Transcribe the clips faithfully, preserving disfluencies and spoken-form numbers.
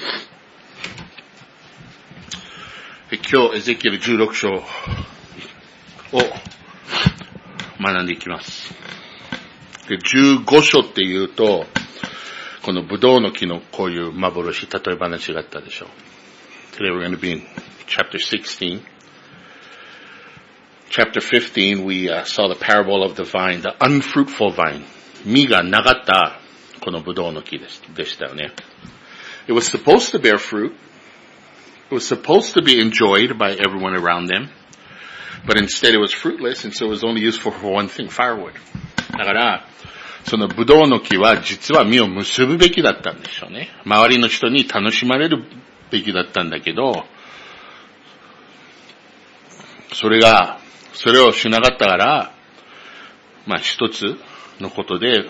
今日エゼキエルじゅうろく章を学んでいきます。で、じゅうご章っていうと、このブドウの木のこういう幻、例え話があったでしょう。Today we're going to be in chapter sixteen. Chapter fifteen, we、uh, saw the parable of the vine, the unfruitful vine. 実がなかったこのブドウの木でしたよね。It was supposed to bear fruit. It was supposed to be enjoyed by everyone around them. But instead it was fruitless, and so it was only useful for one thing, firewood. だから、そのブドウの木は実は実を結ぶべきだったんでしょうね。周りの人に楽しまれるべきだったんだけど、それが、それをしなかったから、まあ一つのことで、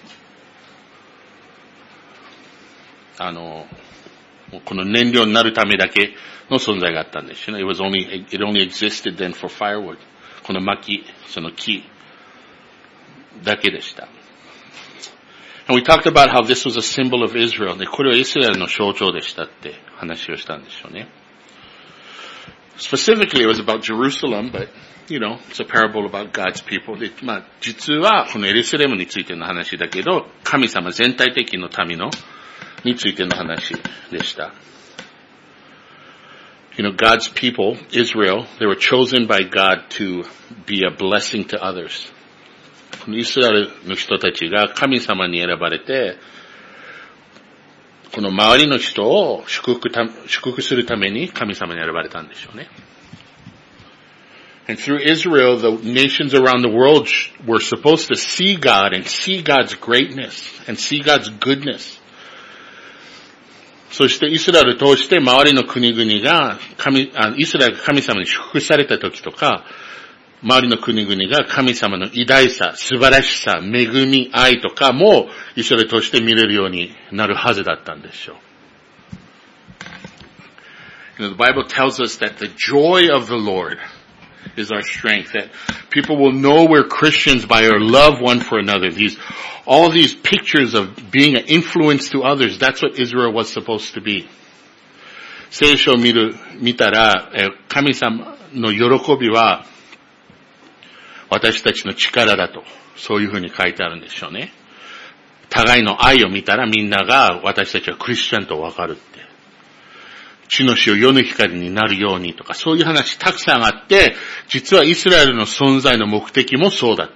あの、この燃料になるためだけの存在があったんですよね。It was only, it only existed then for firewood. この薪、その木だけでした。And we talked about how this was a symbol of Israel. で、これはイスラエルの象徴でしたって話をしたんでしょうね。Specifically, it was about Jerusalem, but, you know, it's a parable about God's people. で、まあ、実はこのエルサレムについての話だけど、神様全体的の民のについての話でした。You know, God's people, Israel, they were chosen by God to be a blessing to others. このイスラエルの人たちが神様に選ばれて、この周りの人を祝福た、祝福するために神様に選ばれたんでしょうね。And through Israel, the nations around the world were supposed to see God and see God's greatness and see God's goodness.そしてイスラエルを通して周りの国々が神、あイスラエルが神様に祝福された時とか、周りの国々が神様の偉大さ、素晴らしさ、恵み、愛とかもイスラエルを通して見れるようになるはずだったんでしょう。You know, the Bible tells us that the joy of the Lord is our strength, that people will know we're Christians by our love one for another. These, all these pictures of being an influence to others, that's what Israel was supposed to be. 聖書を見る、見たら、神様の喜びは私たちの力だと、そういうふうに書いてあるんでしょうね。互いの愛を見たらみんなが私たちはクリスチャンとわかるって。地の死を世の光になるようにとか、そういう話たくさんあって、実はイスラエルの存在の目的もそうだった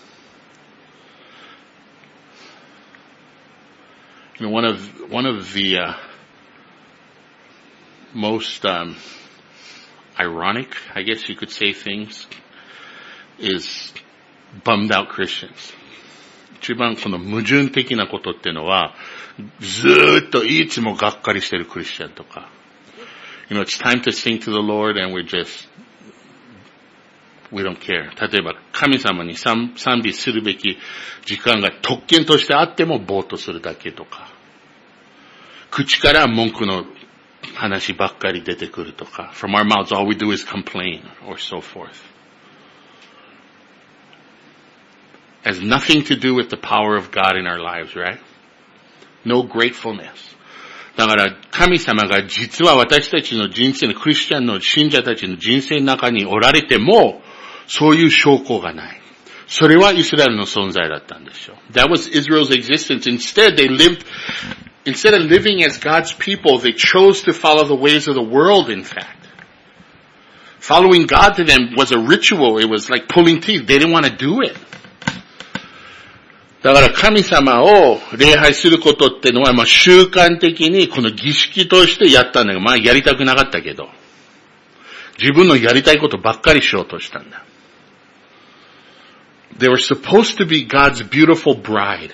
。You know, one of, one of the, uh, most, um, ironic, I guess you could say things, is bummed out Christians. 一番この矛盾的なことっていうのは、ずーっといつもがっかりしてるクリスチャンとか、You know, it's time to sing to the Lord and we're just, we don't care. 例えば、神様に賛美するべき時間が特権としてあってもぼーっとするだけとか、口から文句の話ばっかり出てくるとか、from our mouths all we do is complain or so forth. Has nothing to do with the power of God in our lives, right? No gratefulness.だから神様が実は私たちの人生のクリスチャンの信者たちの人生の中におられてもそういう証拠がない。それはイスラエルの存在だったんでしょう。That was Israel's existence. Instead, they lived, instead of living as God's people, they chose to follow the ways of the world, in fact. Following God to them was a ritual. It was like pulling teeth. They didn't want to do it.だから神様を礼拝することってのは、まあ習慣的にこの儀式としてやったんだけど、まあやりたくなかったけど、自分のやりたいことばっかりしようとしたんだ。They were supposed to be God's beautiful bride,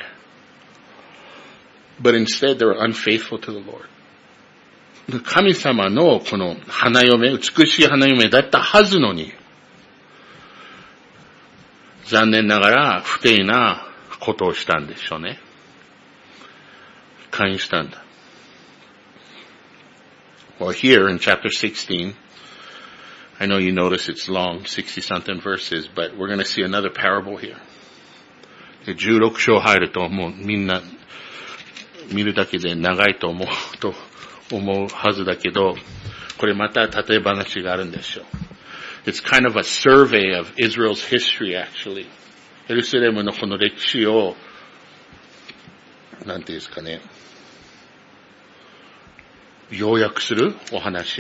but instead they were unfaithful to the Lord. 神様のこの花嫁、美しい花嫁だったはずのに、残念ながら不貞なことをしたんでしょうね。勧誘したんだ。Well, here in chapter sixteen, I know you notice it's long, sixty-something verses, but we're going to see another parable here. でじゅうろく章入るともうみんな見るだけで長いと思うと思うはずだけど、これまた例え話があるんですよ。It's kind of a survey of Israel's history, actually. エルサレムのこの歴史を、なんていうんですかね、要約するお話、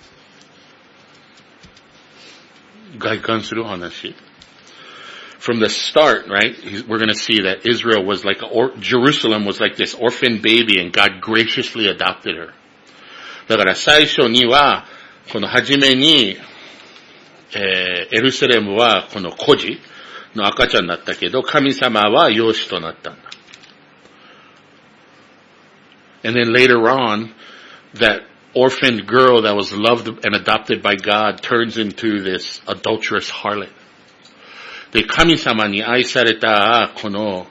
外観するお話。From the start, right, we're going to see that Israel was like, a, or, Jerusalem was like this orphan baby and God graciously adopted her. だから最初には、この初めに、えー、エルサレムはこの孤児の赤ちゃんだったけど、神様は養子となったんだ。And then later on, that orphaned girl that was loved and adopted by God turns into this adulterous harlot. で、神様に愛されたこの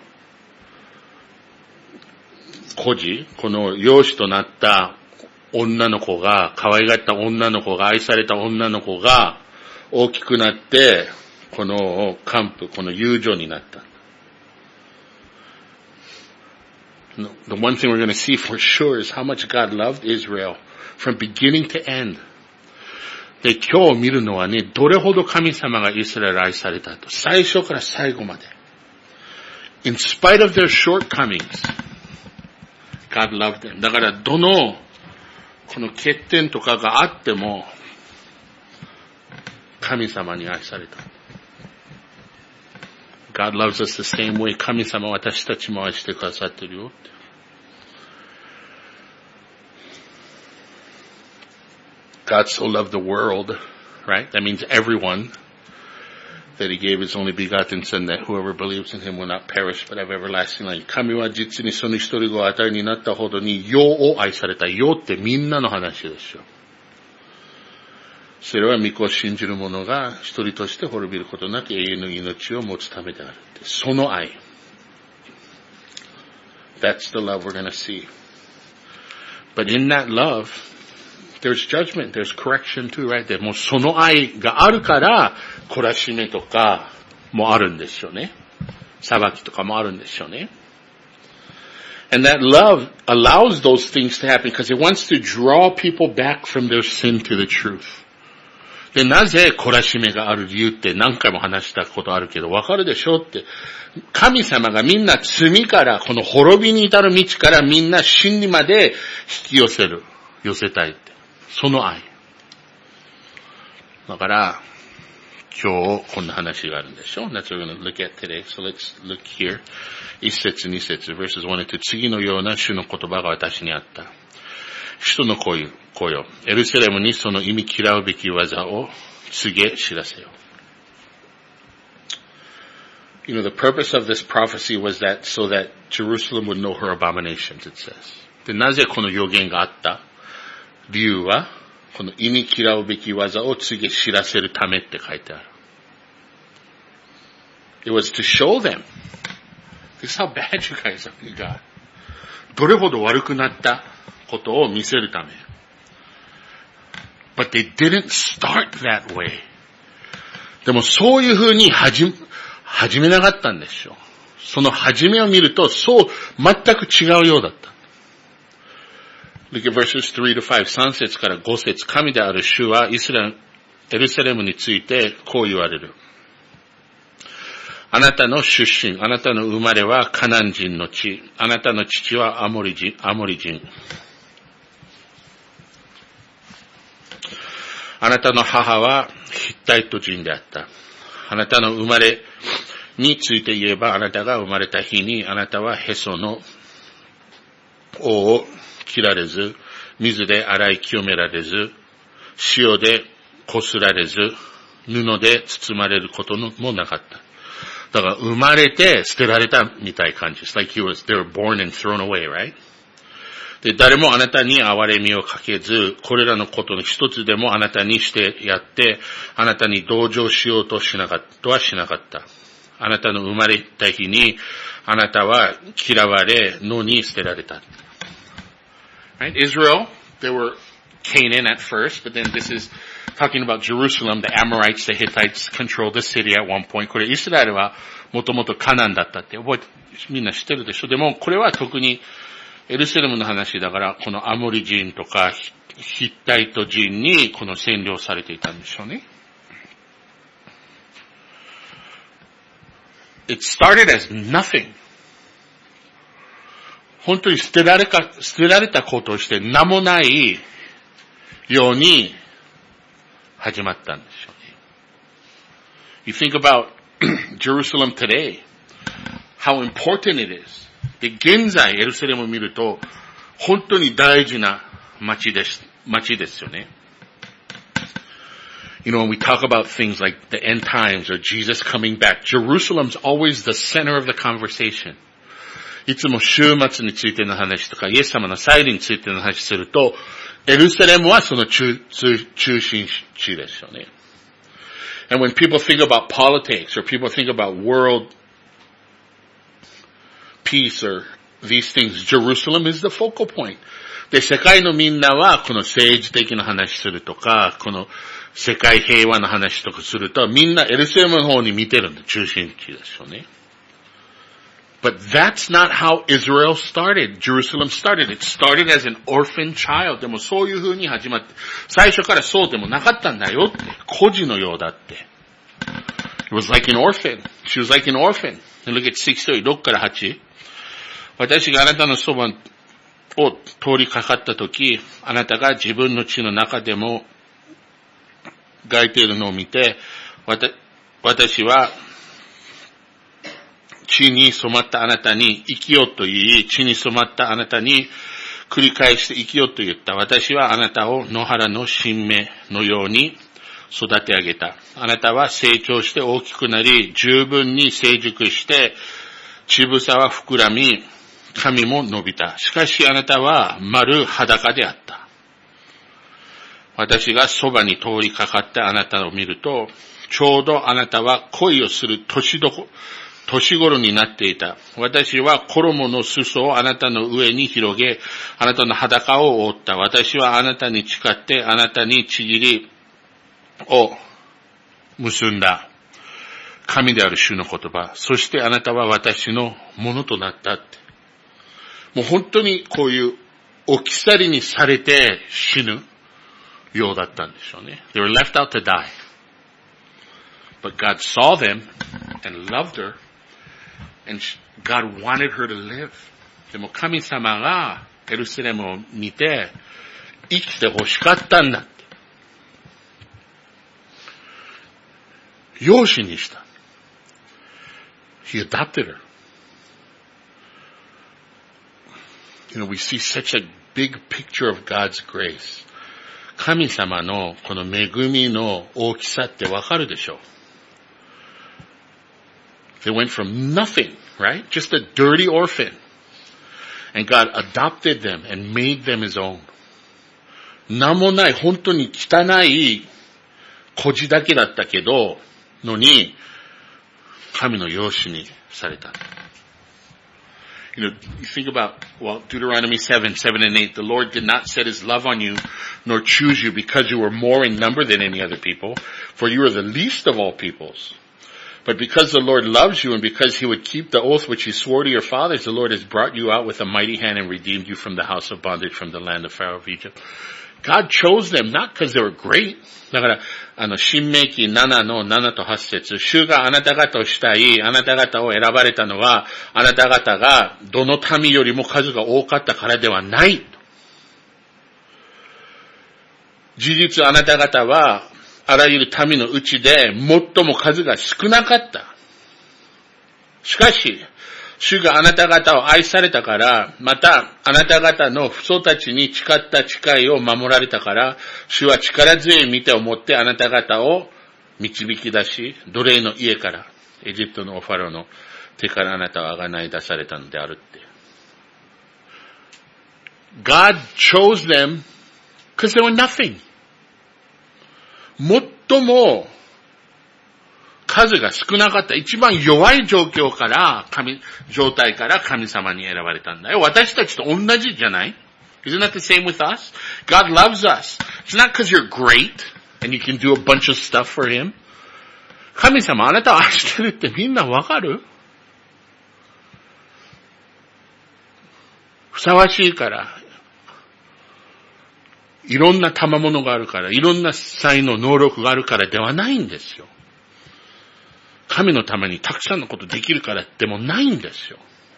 孤児、この養子となった女の子が、可愛がった女の子が、愛された女の子が大きくなって、この姦婦、この遊女になった。The one thing we're going to see for sure is how much God loved Israel from beginning to end. で、今日見るのはね、どれほど神様がイスラエル愛されたと。最初から最後まで。In spite of their shortcomings, God loved them. だからどの、この欠点とかがあっても、神様に愛された。God loves us the same way. 神様は私たちも愛してくださってるよって。God so loved the world, right? That means everyone, that He gave His only begotten Son, that whoever believes in Him will not perish but have everlasting life. 神は実にその一人子を与えになったほどに、世を愛された。世ってみんなの話ですよ。それは御子を信じる者が一人として滅びることなく永遠の命を持つためである。その愛。That's the love we're going to see. But in that love, there's judgment, there's correction too, right? でもうその愛があるから、懲らしめとかもあるんですよね。裁きとかもあるんですよね。And that love allows those things to happen because it wants to draw people back from their sin to the truth. で、なぜ懲らしめがある理由って何回も話したことあるけど、わかるでしょって。神様がみんな罪から、この滅びに至る道からみんな真理まで引き寄せる。寄せたいって。その愛。だから、今日こんな話があるんでしょ。That's what we're going to look at today. So let's look here. 一節二節 verses one and two. 次のような主の言葉が私にあった。人の子よ、エルサレムにその忌み嫌うべき技を告げ知らせよ。You know, the purpose of this prophecy was that so that Jerusalem would know her abominations, it says. で、なぜこの予言があった理由は、この忌み嫌うべき技を告げ知らせるためって書いてある。It was to show them. This is how bad you guys are, you God. どれほど悪くなったことを見せるため。But they didn't start that way. でもそういう風に始、始めなかったんですよ。その始めを見ると、そう、全く違うようだった。Look at verses three to five. さん節からご節。神である主はイスラエル、エルサレムについてこう言われる。あなたの出身、あなたの生まれはカナン人の地、あなたの父はアモリ人、アモリ人。あなたの母はヒッタイト人であった。あなたの生まれについて言えば、あなたが生まれた日に、あなたはヘソの尾を切られず、水で洗い清められず、塩でこすられず、布で包まれることもなかった。だから生まれて捨てられたみたいな感じ。It's like he was, they were born and thrown away, right? で、誰もあなたに憐れみをかけず、これらのことの一つでもあなたにしてやって、あなたに同情しようとしなかった、とはしなかった。あなたの生まれた日に、あなたは嫌われ、野に捨てられた。Right? Israel, they were Canaan at first, but then this is talking about Jerusalem. The Amorites, the Hittites controlled the city at one point. これイスラエルはもともとカナンだったって覚えて、みんな知ってるでしょ。でもこれは特にエルサレムの話だから、このアモリ人とかヒッタイト人にこの占領されていたんでしょうね。It started as nothing. 本当に捨てられか、捨てられたことをして名もないように始まったんでしょうね。You think about Jerusalem today, how important it is. で、現在エルサレムを見ると本当に大事な街です、街ですよね。You know, when we talk about things like the end times or Jesus coming back, Jerusalem's always the center of the conversation. いつも終末についての話とか、イエス様の再臨についての話すると、エルサレムはその中、中心地ですよね。And when people think about politics or people think about world peace or these things, Jerusalem is the focal point. で、世界のみんなはこの政治的な話するとか、この世界平和の話とかすると、みんなエルサレムの方に見てるんで、中心地ですよね。But that's not how Israel started. Jerusalem started. It started as an orphan child. でもそういう風に始まって、最初からそうでもなかったんだよって。孤児のようだって。It was like an orphan. She was like an orphan. And look at six to eight. ろくからはち。私があなたのそばを通りかかったとき、あなたが自分の血の中でもがいているのを見て、私は血に染まったあなたに生きよと言い、血に染まったあなたに繰り返して生きよと言った。私はあなたを野原の新芽のように育て上げた。あなたは成長して大きくなり、十分に成熟して、乳房は膨らみ、髪も伸びた。しかしあなたは丸裸であった。私がそばに通りかかってあなたを見ると、ちょうどあなたは恋をする年どこ、年頃になっていた。私は衣の裾をあなたの上に広げ、あなたの裸を覆った。私はあなたに誓って、あなたにちぎりを結んだ。神である主の言葉。そしてあなたは私のものとなったって。もう本当にこういう置き去りにされて死ぬようだったんでしょうね。They were left out to die. But God saw them and loved her, and God wanted her to live. でも神様がエルサレムを見て生きて欲しかったんだって。養子にした。He adopted her. You know, we see such a big picture of God's grace. 神様のこの恵みの大きさってわかるでしょう。They went from nothing, right? Just a dirty orphan. And God adopted them and made them His own. 名もない、本当に汚い孤児だけだったけど、のに、神の養子にされた。You know, you think about, well, Deuteronomy seven, seven and eight, the Lord did not set His love on you, nor choose you because you were more in number than any other people, for you are the least of all peoples. But because the Lord loves you and because He would keep the oath which He swore to your fathers, the Lord has brought you out with a mighty hand and redeemed you from the house of bondage, from the land of Pharaoh of Egypt. God chose them not because they were great. だから、あの、新明記ななのななとはち節、主があなた方をしたい、あなた方を選ばれたのは、あなた方がどの民よりも数が多かったからではない。事実あなた方は、あらゆる民のうちで最も数が少なかった。しかし、主があなた方を愛されたから、またあなた方の父祖たちに誓った誓いを守られたから、主は力強い御手を持ってあなた方を導き出し、奴隷の家から、エジプトのファローの手からあなたをあがない出されたのであるって。God chose them because they were nothing. 最も数が少なかった一番弱い状況から神状態から神様に選ばれたんだよ。私たちと同じじゃない？ Isn't that the same with us? God loves us. It's not because you're great and you can do a bunch of stuff for Him. 神様あなたを愛してるってみんなわかる？ ふさわしいから、いろんな賜物があるから、いろんな才能、能力があるからではないんですよ。神のためにたくさんのことできるからでもないんですよ。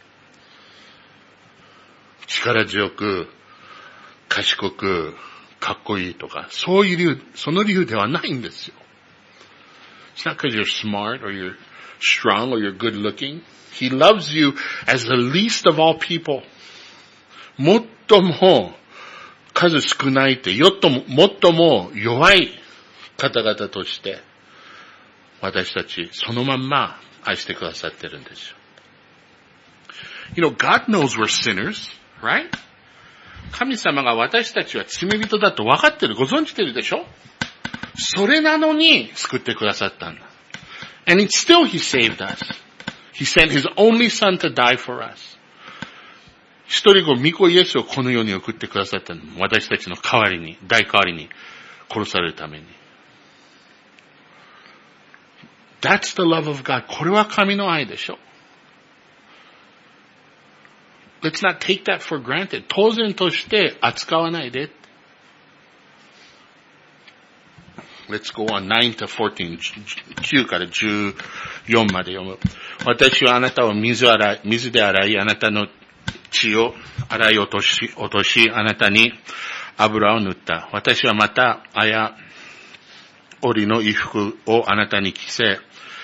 力強く、賢く、かっこいいとか、そういう理由、その理由ではないんですよ。It's not because you're smart or you're strong or you're good looking. He loves you as the least of all people. 最も数少ないって、よっとも、最も弱い方々として、私たちそのまんま愛してくださってるんですよ。You know, God knows we're sinners, right? 神様が私たちは罪人だと分かってる、ご存知てるでしょ？それなのに救ってくださったんだ。And still He saved us. He sent His only Son to die for us. 一人子、御子イエスをこの世に送ってくださったの。私たちの代わりに、代替わりに殺されるために。That's the love of God. これは神の愛でしょ。Let's not take that for granted. 当然として扱わないで。Let's go on nine to fourteen. きゅうからじゅうよんまで読む。私はあなたを水洗い、水で洗い、あなたの血を洗い落とし、落とし、あなたに油を塗った。私はまた、あや、織の衣服をあなたに着せ、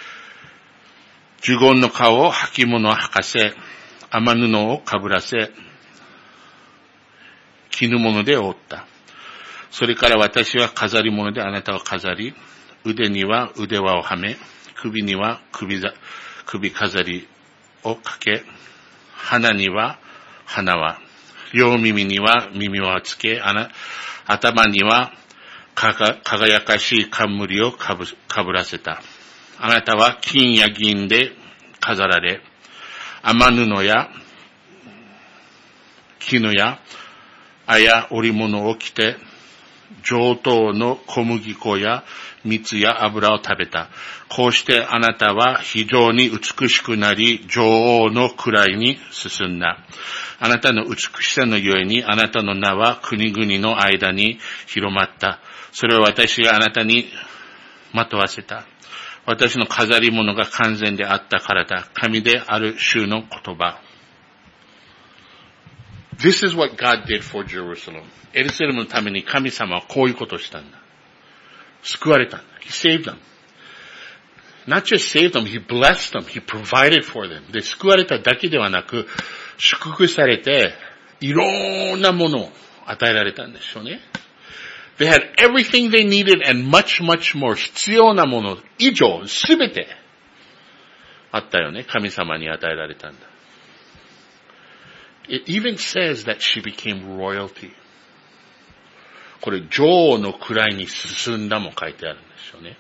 呪言の皮を履物を履かせ、雨布をかぶらせ、絹物で覆った。それから私は飾り物であなたを飾り、腕には腕輪をはめ、首には首ざ、首飾りをかけ、鼻には鼻輪、両耳には耳輪をつけ、あな頭にはかが輝かしい冠をかぶ、かぶらせた。あなたは金や銀で飾られ、雨布や絹やあや織物を着て、上等の小麦粉や蜜や油を食べた。こうしてあなたは非常に美しくなり、女王の位に進んだ。あなたの美しさのゆえに、あなたの名は国々の間に広まった。それを私があなたにまとわせた。私の飾り物が完全であったからだ。神である主の言葉。This is what God did for Jerusalem. エルサレムのために神様はこういうことをしたんだ。救われたんだ。He saved them. Not just saved them, He blessed them. He provided for them. で、救われただけではなく、祝福されて、いろんなものを与えられたんでしょうね。They had everything they needed and much, much more. 必要なもの以上、すべてあったよね。神様に与えられたんだ。It even says that she became royalty. これ、女王の位に進んだも書いてあるんですよね。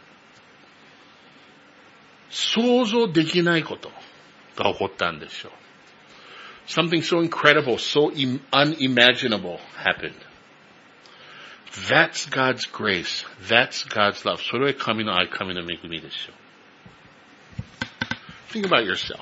想像できないことが起こったんですよ。Something so incredible, so unimaginable happened. That's God's grace. That's God's love. それは神の愛、神の恵みですよ。Think about yourself.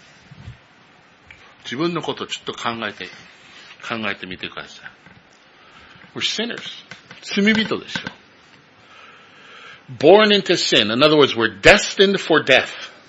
自分のことをちょっと考えて、考えてみてください。We're sinners. 罪人ですよ。Born into sin. In other words, we're destined for death.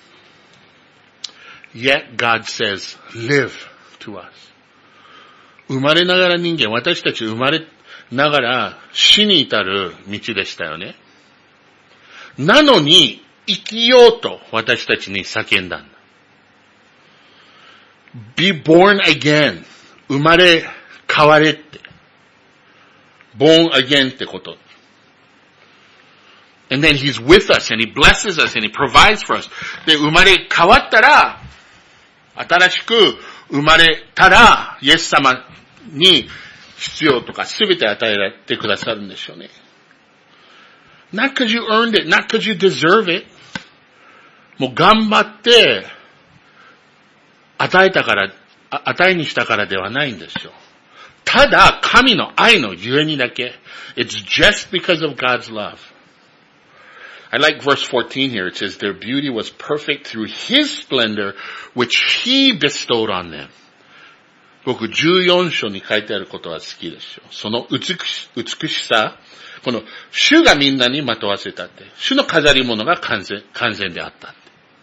Yet God says, live to us. 生まれながら人間、私たち生まれながら死に至る道でしたよね。なのに生きようと私たちに叫んだんだ。Be born again. 生まれ変われって。born again ってこと。And then He's with us and He blesses us and He provides for us. で、生まれ変わったら、新しく生まれたら、イエス様に必要とかすべて与えられてくださるんでしょうね。Not because you earned it, not because you deserve it. もう頑張って、与えたから、与えにしたからではないんですよ。ただ、神の愛のゆえにだけ。It's just because of God's love. I like verse fourteen here. It says, their beauty was perfect through His splendor, which He bestowed on them. 僕じゅうよん章に書いてあることは好きですよ。その美し、美しさ、この主がみんなにまとわせたって。主の飾り物が完全、完全であったって。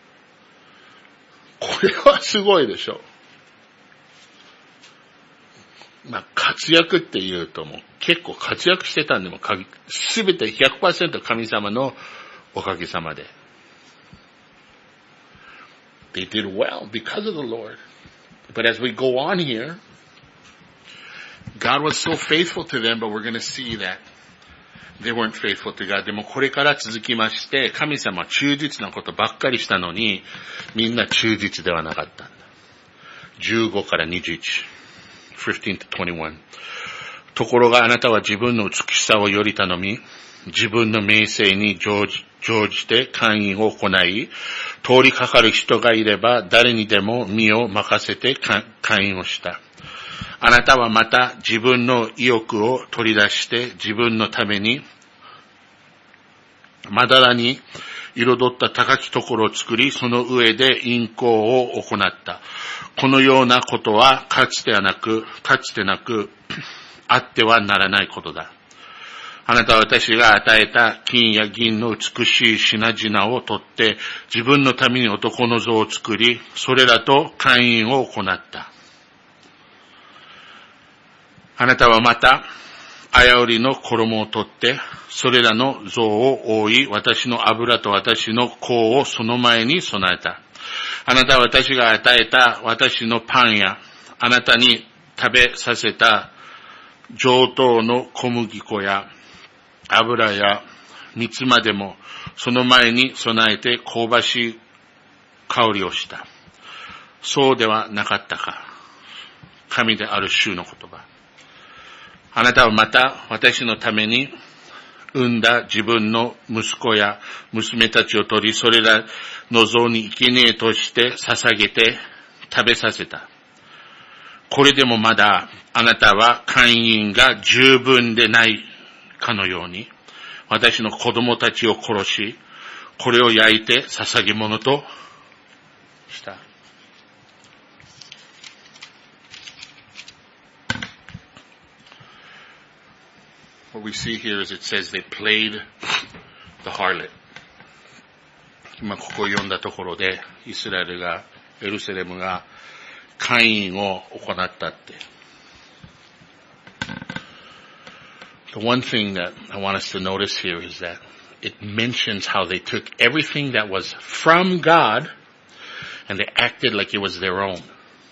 これはすごいでしょ。まあ、活躍って言うともう結構活躍してたんでもすべて ひゃくパーセント 神様のおかげさまで。They did well because of the Lord. But as we go on here, God was so faithful to them, but we're going to see that they weren't faithful to God. でもこれから続きまして、神様は忠実なことばっかりしたのに、みんな忠実ではなかったんだ。じゅうごからにじゅういち。fifteen to twenty-one. ところがあなたは自分の美しさをより頼み、自分の名声に乗じ、乗じて勧誘を行い、通りかかる人がいれば誰にでも身を任せて勧誘をした。あなたはまた自分の意欲を取り出して自分のためにまだらに彩った高きところを作り、その上で淫行を行った。このようなことはかつてはなく、かつてなく、あってはならないことだ。あなたは私が与えた金や銀の美しい品々を取って、自分のために男の像を作り、それらと勧誘を行った。あなたはまた、あやうりの衣を取って、それらの像を覆い、私の油と私の香をその前に備えた。あなたは私が与えた私のパンや、あなたに食べさせた上等の小麦粉や、油や蜜までも、その前に備えて香ばしい香りをした。そうではなかったか。神である主の言葉。あなたはまた私のために産んだ自分の息子や娘たちを取り、それらの像に生贄として捧げて食べさせた。これでもまだあなたは勧誘が十分でないかのように、私の子供たちを殺し、これを焼いて捧げ物とした。What we see here is it says they played the harlot. 今ここを読んだところで、イスラエルが、エルサレムが勧誘を行ったって。The one thing that I want us to notice here is that it mentions how they took everything that was from God and they acted like it was their own.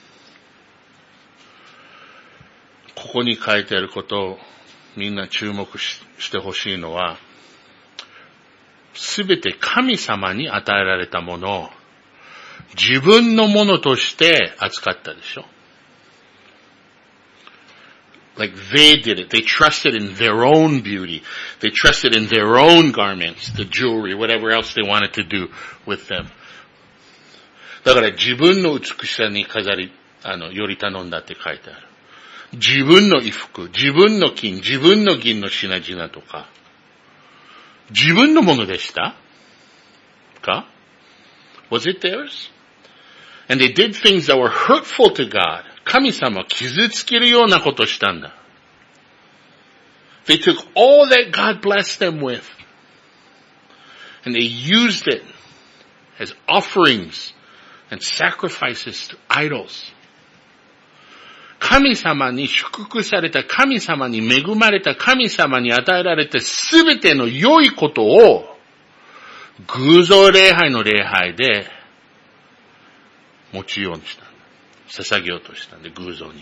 ここに書いてあることをみんな注目 し, してほしいのは、すべて神様に与えられたものを自分のものとして扱ったでしょ。Like they did it. They trusted in their own beauty. They trusted in their own garments, the jewelry, whatever else they wanted to do with them. だから自分の美しさに飾り、あの、より頼んだって書いてある。自分の衣服、自分の金、自分の銀の品々とか、自分のものでしたか？ Was it theirs? And they did things that were hurtful to God. 神様を傷つけるようなことをしたんだ。They took all that God blessed them with and they used it as offerings and sacrifices to idols. 神様に祝福された、神様に恵まれた、神様に与えられたすべての良いことを偶像礼拝の礼拝で持ちようにしたんだ。捧げようとしたんで、偶像に。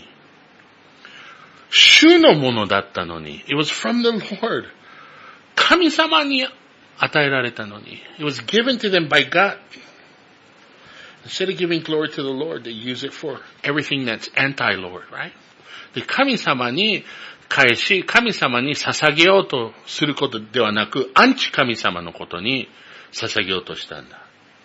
主のものだったのに、it was from the Lord. 神様に与えられたのに、it was given to them by God.Instead of giving glory to the Lord, they use it for everything that's anti-Lord, right? で、神様に返し、神様に捧げようとすることではなく、アンチ神様のことに捧げようとしたんだ。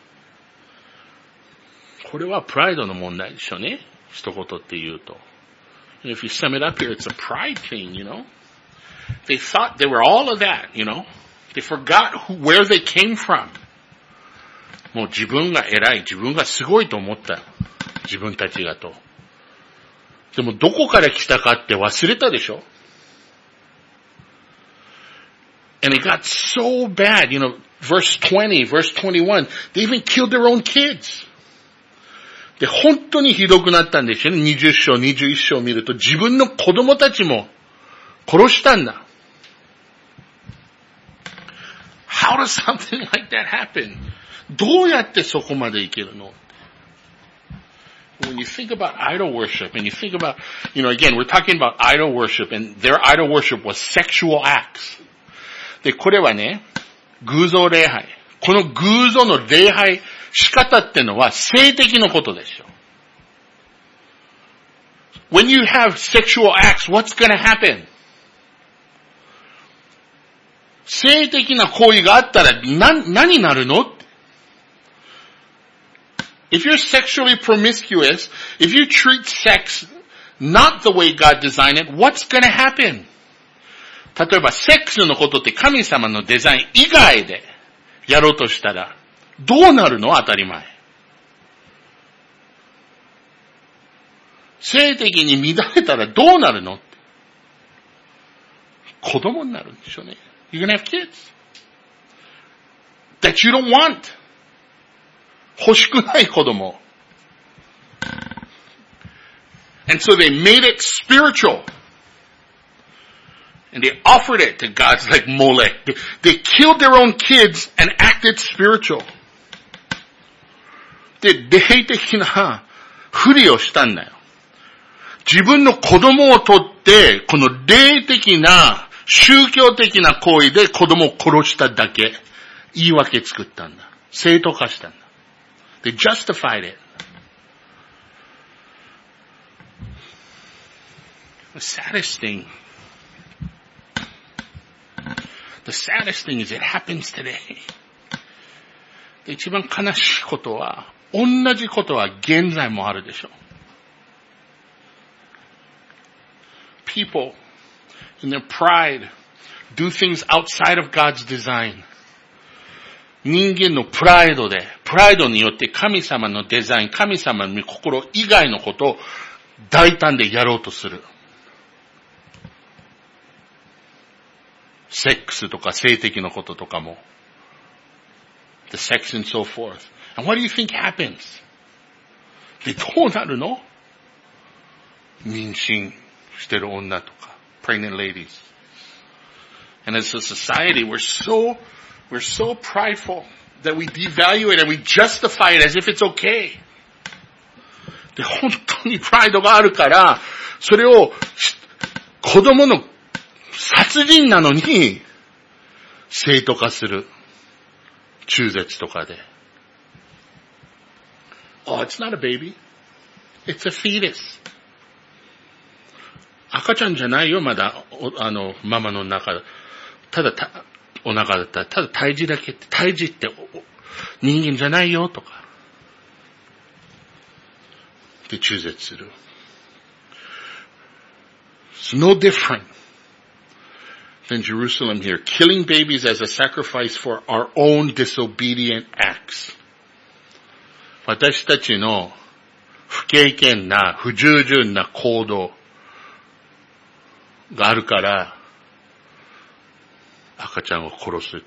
これはプライドの問題でしょうね。一言って言うと。If you sum it up here, it's a pride thing, you know? They thought they were all of that, you know? They forgot who, where they came from.もう自分が偉い、自分がすごいと思った。自分たちがと。 でもどこから来たかって忘れたでしょ。And it got so bad, you know, verse twenty, verse twenty-one, they even killed their own kids. で、本当にひどくなったんですよね。にじゅう章、にじゅういち章を見ると、自分の子供たちも殺したんだ。How does something like that happen? どうやってそこまでいけるの？ When you think about idol worship, and you think about, you know, again, we're talking about idol worship, and their idol worship was sexual acts. で、これはね、偶像礼拝。この偶像の礼拝仕方ってのは性的なことですよ。When you have sexual acts, what's going to happen? 性的な行為があったら何、何になるの？ If you're sexually promiscuous, if you treat sex not the way God designed it, what's going to happen? 例えば、セックスのことって神様のデザイン以外でやろうとしたら、どうなるの？当たり前。性的に乱れたらどうなるの？子供になるんでしょうね。You're gonna have kids that you don't want. 欲しくない子供。And so they made it spiritual. And they offered it to gods like Molech. They, they killed their own kids and acted spiritual. で、霊的なふりをしたんだよ。自分の子供を取って、この霊的な宗教的な行為で子供を殺しただけ、言い訳作ったんだ。正当化したんだ。They justified it. The saddest thing, the saddest thing is it happens today. で、一番悲しいことは、同じことは現在もあるでしょう。People, in their pride, do things outside of God's design. 人間のプライドで、プライドによって神様のデザイン、神様の心以外のことを大胆でやろうとする。セックスとか性的なこととかも。The sex and so forth. And what do you think happens? で、どうなるの？妊娠してる女とか、pregnant ladies. And as a society, we're so, we're so prideful that we devalue it and we justify it as if it's okay. で、本当にプライドがあるから、それを子供の殺人なのに正当化する。中絶とかで。Oh, it's not a baby. It's a fetus. 赤ちゃんじゃないよ、まだ、あの、ママの中。ただ、たお腹だったら、ただ胎児だけって、胎児って人間じゃないよ、とか。で、中絶する。It's no different than Jerusalem here, killing babies as a sacrifice for our own disobedient acts. 私たちの不経験な、不従順な行動があるから、赤ちゃんを殺すって。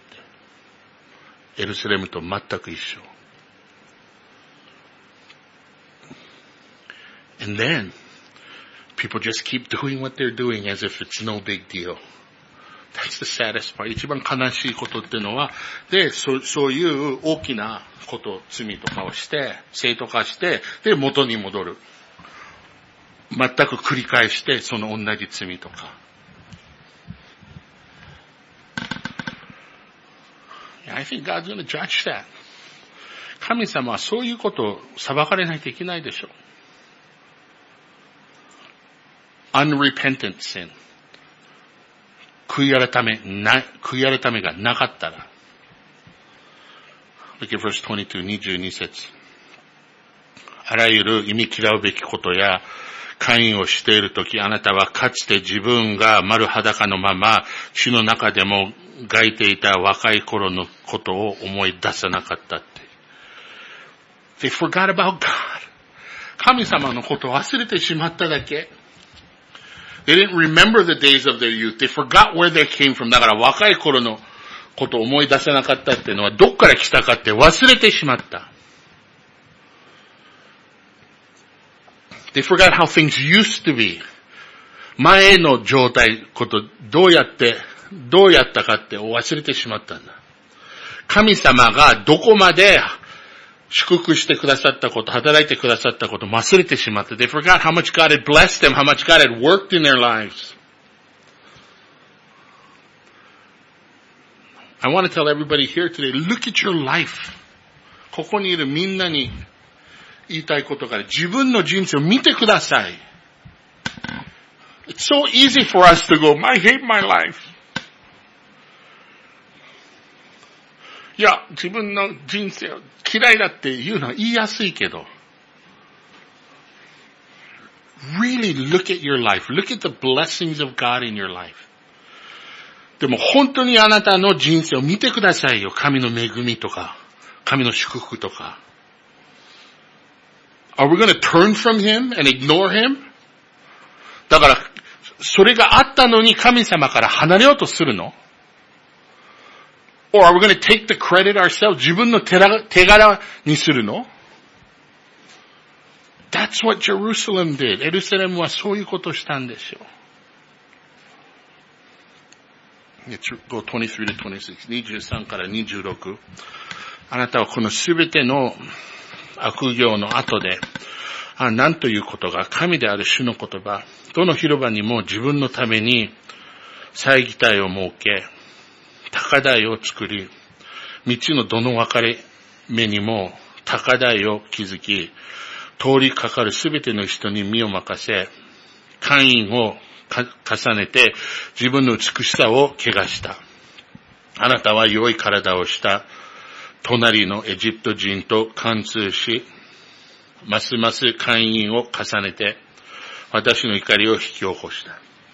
エルサレムと全く一緒。And then, people just keep doing what they're doing as if it's no big deal. That's the saddest part. 一番悲しいことっていうのは、で、そ、そういう大きなこと、罪とかをして、正当化して、で、元に戻る。全く繰り返して、その同じ罪とか。I think God's going to judge that. 神様はそういうことを裁かれないといけないでしょう。Unrepentant sin. 悔い改め、な、悔い改めがなかったら。Look at verse twenty-two, にじゅうに節。あらゆる忌み嫌うべきことや、姦淫をしているとき、あなたはかつて自分が丸裸のまま、血の中でもがいていた若い頃のことを思い出さなかったって。They forgot about God. 神様のことを忘れてしまっただけ。They didn't remember the days of their youth. They forgot where they came from. だから若い頃のことを思い出せなかったっていうのはどっから来たかって忘れてしまった。They forgot how things used to be. 前の状態、こと、どうやって、どうやったかって忘れてしまったんだ。神様がどこまで祝福してくださったこと、働いてくださったこと忘れてしまった。They forgot how much God had blessed them, how much God had worked in their lives. I want to tell everybody here today, look at your life. ここにいるみんなに言いたいことから自分の人生を見てください。It's so easy for us to go, I hate my life. いや、自分の人生を嫌いだって言うのは言いやすいけど。Really look at your life. Look at the blessings of God in your life. でも本当にあなたの人生を見てくださいよ。神の恵みとか、神の祝福とか。Are we going to turn from Him and ignore Him? だから、それがあったのに神様から離れようとするの？ Or are we going to take the credit ourselves? 自分の手柄にするの？ That's what Jerusalem did. エルサレムはそういうことをしたんですよ。Go twenty-three to twenty-six. にじゅうさんからにじゅうろく。あなたはこのすべての悪行の後で、あ、何ということが神である主の言葉、どの広場にも自分のために祭儀台を設け、高台を作り、道のどの分かれ目にも高台を築き、通りかかるすべての人に身を任せ、会員を重ねて自分の美しさを汚した。あなたは良い体をした隣のエジプト人と貫通し、ますます会員を重ねて私の怒りを引き起こした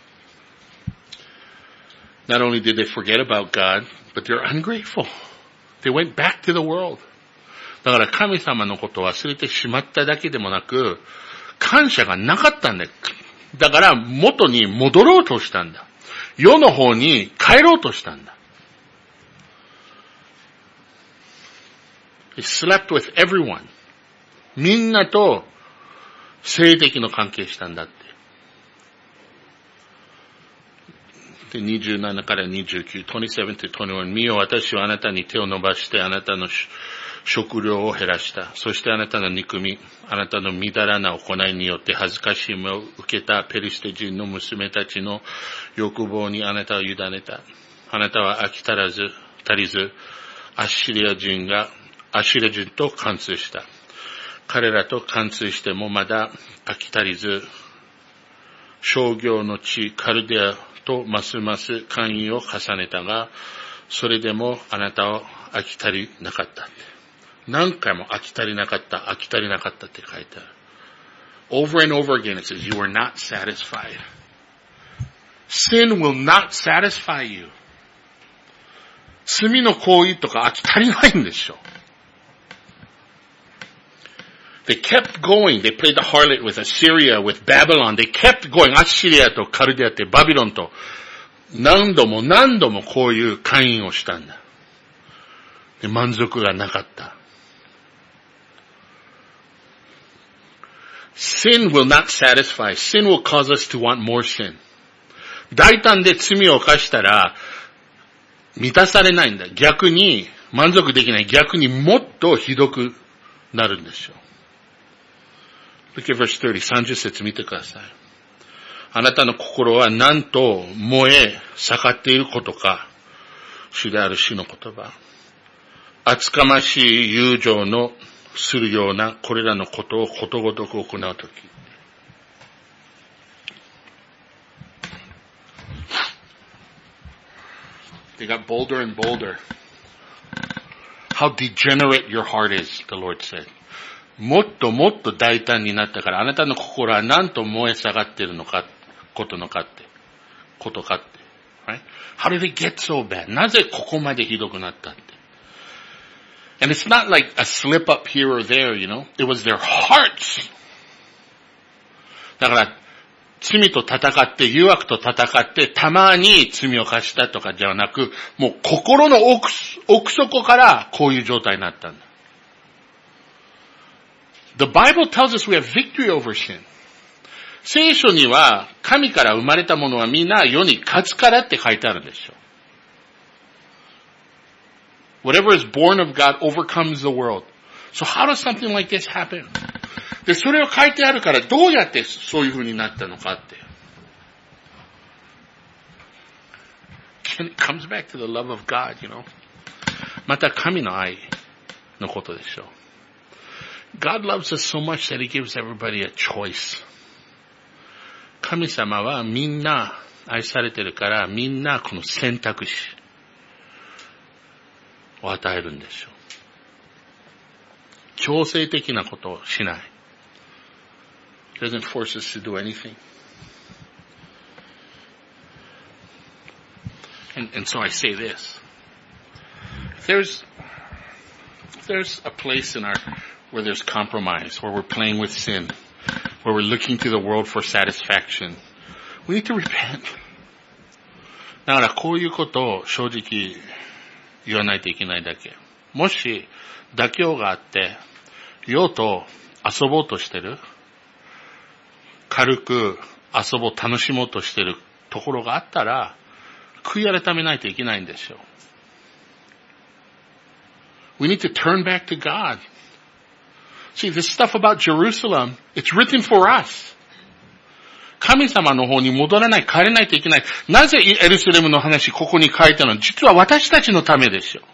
。Not only did they forget about God, but they're ungrateful. They went back to the world. だから神様のことを忘れてしまっただけでもなく、感謝がなかったんだよ。だから元に戻ろうとしたんだ。世の方に帰ろうとしたんだ。He slept with everyone. みんなと性的の関係したんだって。で、にじゅうななからにじゅうきゅう、twenty-seven to twenty-one。見よ、私はあなたに手を伸ばしてあなたの食料を減らした。そしてあなたの憎み、あなたのみだらな行いによって恥ずかしみを受けたペリシテ人の娘たちの欲望にあなたを委ねた。あなたは飽き足らず、足りず、アッシリア人が、アッシリア人と貫通した。彼らと貫通してもまだ飽き足りず、商業の地カルデアとますます勧誘を重ねたが、それでもあなたは飽き足りなかった。何回も飽き足りなかった、飽き足りなかったって書いてある。Over and over again it says, you are not satisfied. Sin will not satisfy you. 罪の行為とか飽き足りないんでしょ。They kept going. They played the harlot with Assyria, with Babylon. They kept going. アッシリアとカルデアってバビロンと何度も何度もこういう会員をしたんだ。で、満足がなかった。Sin will not satisfy. Sin will cause us to want more sin. 大胆で罪を犯したら満たされないんだ。逆に満足できない。逆にもっとひどくなるんですよ。Look at verse thirty. さんじゅっ節見てください。あなたの心は何と燃え盛っていることか。主である主の言葉。厚かましい友情のするようなこれらのことをことごとく行うとき。They got bolder and bolder. How degenerate your heart is, the Lord said. もっともっと大胆になったから、あなたの心は何と燃え下がっているのか、ことのかって、ことかって。Right? How did it get so bad? なぜここまでひどくなったって。And it's not like a slip up here or there, you know. It was their hearts. だから、罪と戦って、誘惑と戦って、たまに罪を犯したとかじゃなく、もう心の奥、奥底からこういう状態になったんだ。The Bible tells us we have victory over sin. 聖書には、神から生まれたものはみんな世に勝つからって書いてあるんですよ。Whatever is born of God overcomes the world. So how does something like this happen? で、それを書いてあるから、どうやってそういう風になったのかって。It comes back to the love of God, you know. また神の愛のことでしょう。God loves us so much that He gives everybody a choice. 神様はみんな愛されてるから、みんなこの選択肢を与えるんでしょう。強制的なことをしない。He doesn't force us to do anything. And, and so I say this. If there's, if there's a place in our, where there's compromise, where we're playing with sin, where we're looking to the world for satisfaction, we need to repent. だからこういうことを正直言わないといけないだけ。もし妥協があって、世と遊ぼうとしてる、軽く遊ぼう、楽しもうとしてるところがあったら、悔い改めないといけないんですよ。We need to turn back to God. See, this stuff about Jerusalem, it's written for us. 神様の方に戻らない、帰れないといけない。なぜエルサレムの話、ここに書いたの？実は私たちのためですよ。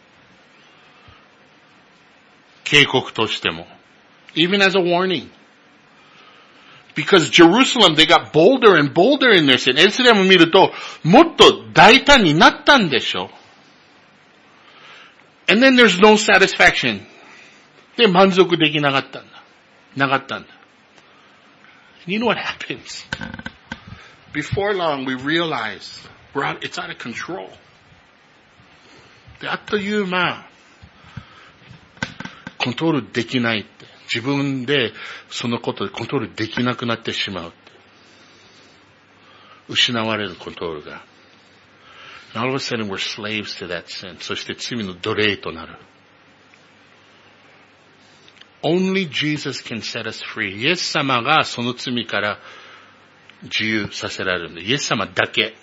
警告としても。Even as a warning. Because Jerusalem, they got bolder and bolder in their sin. エルサレムを見ると、もっと大胆になったんでしょ。And then there's no satisfaction. で、満足できなかったんだ。なかったんだ。You know what happens? Before long, we realize we're out, it's out of control. で、あっという間、コントロールできないって。自分でそのことでコントロールできなくなってしまうって。失われるコントロールが。And all of a sudden we're slaves to that sin. そして罪の奴隷となる。Only Jesus can set us free. イエス様がその罪から自由させられるんで、イエス様だけ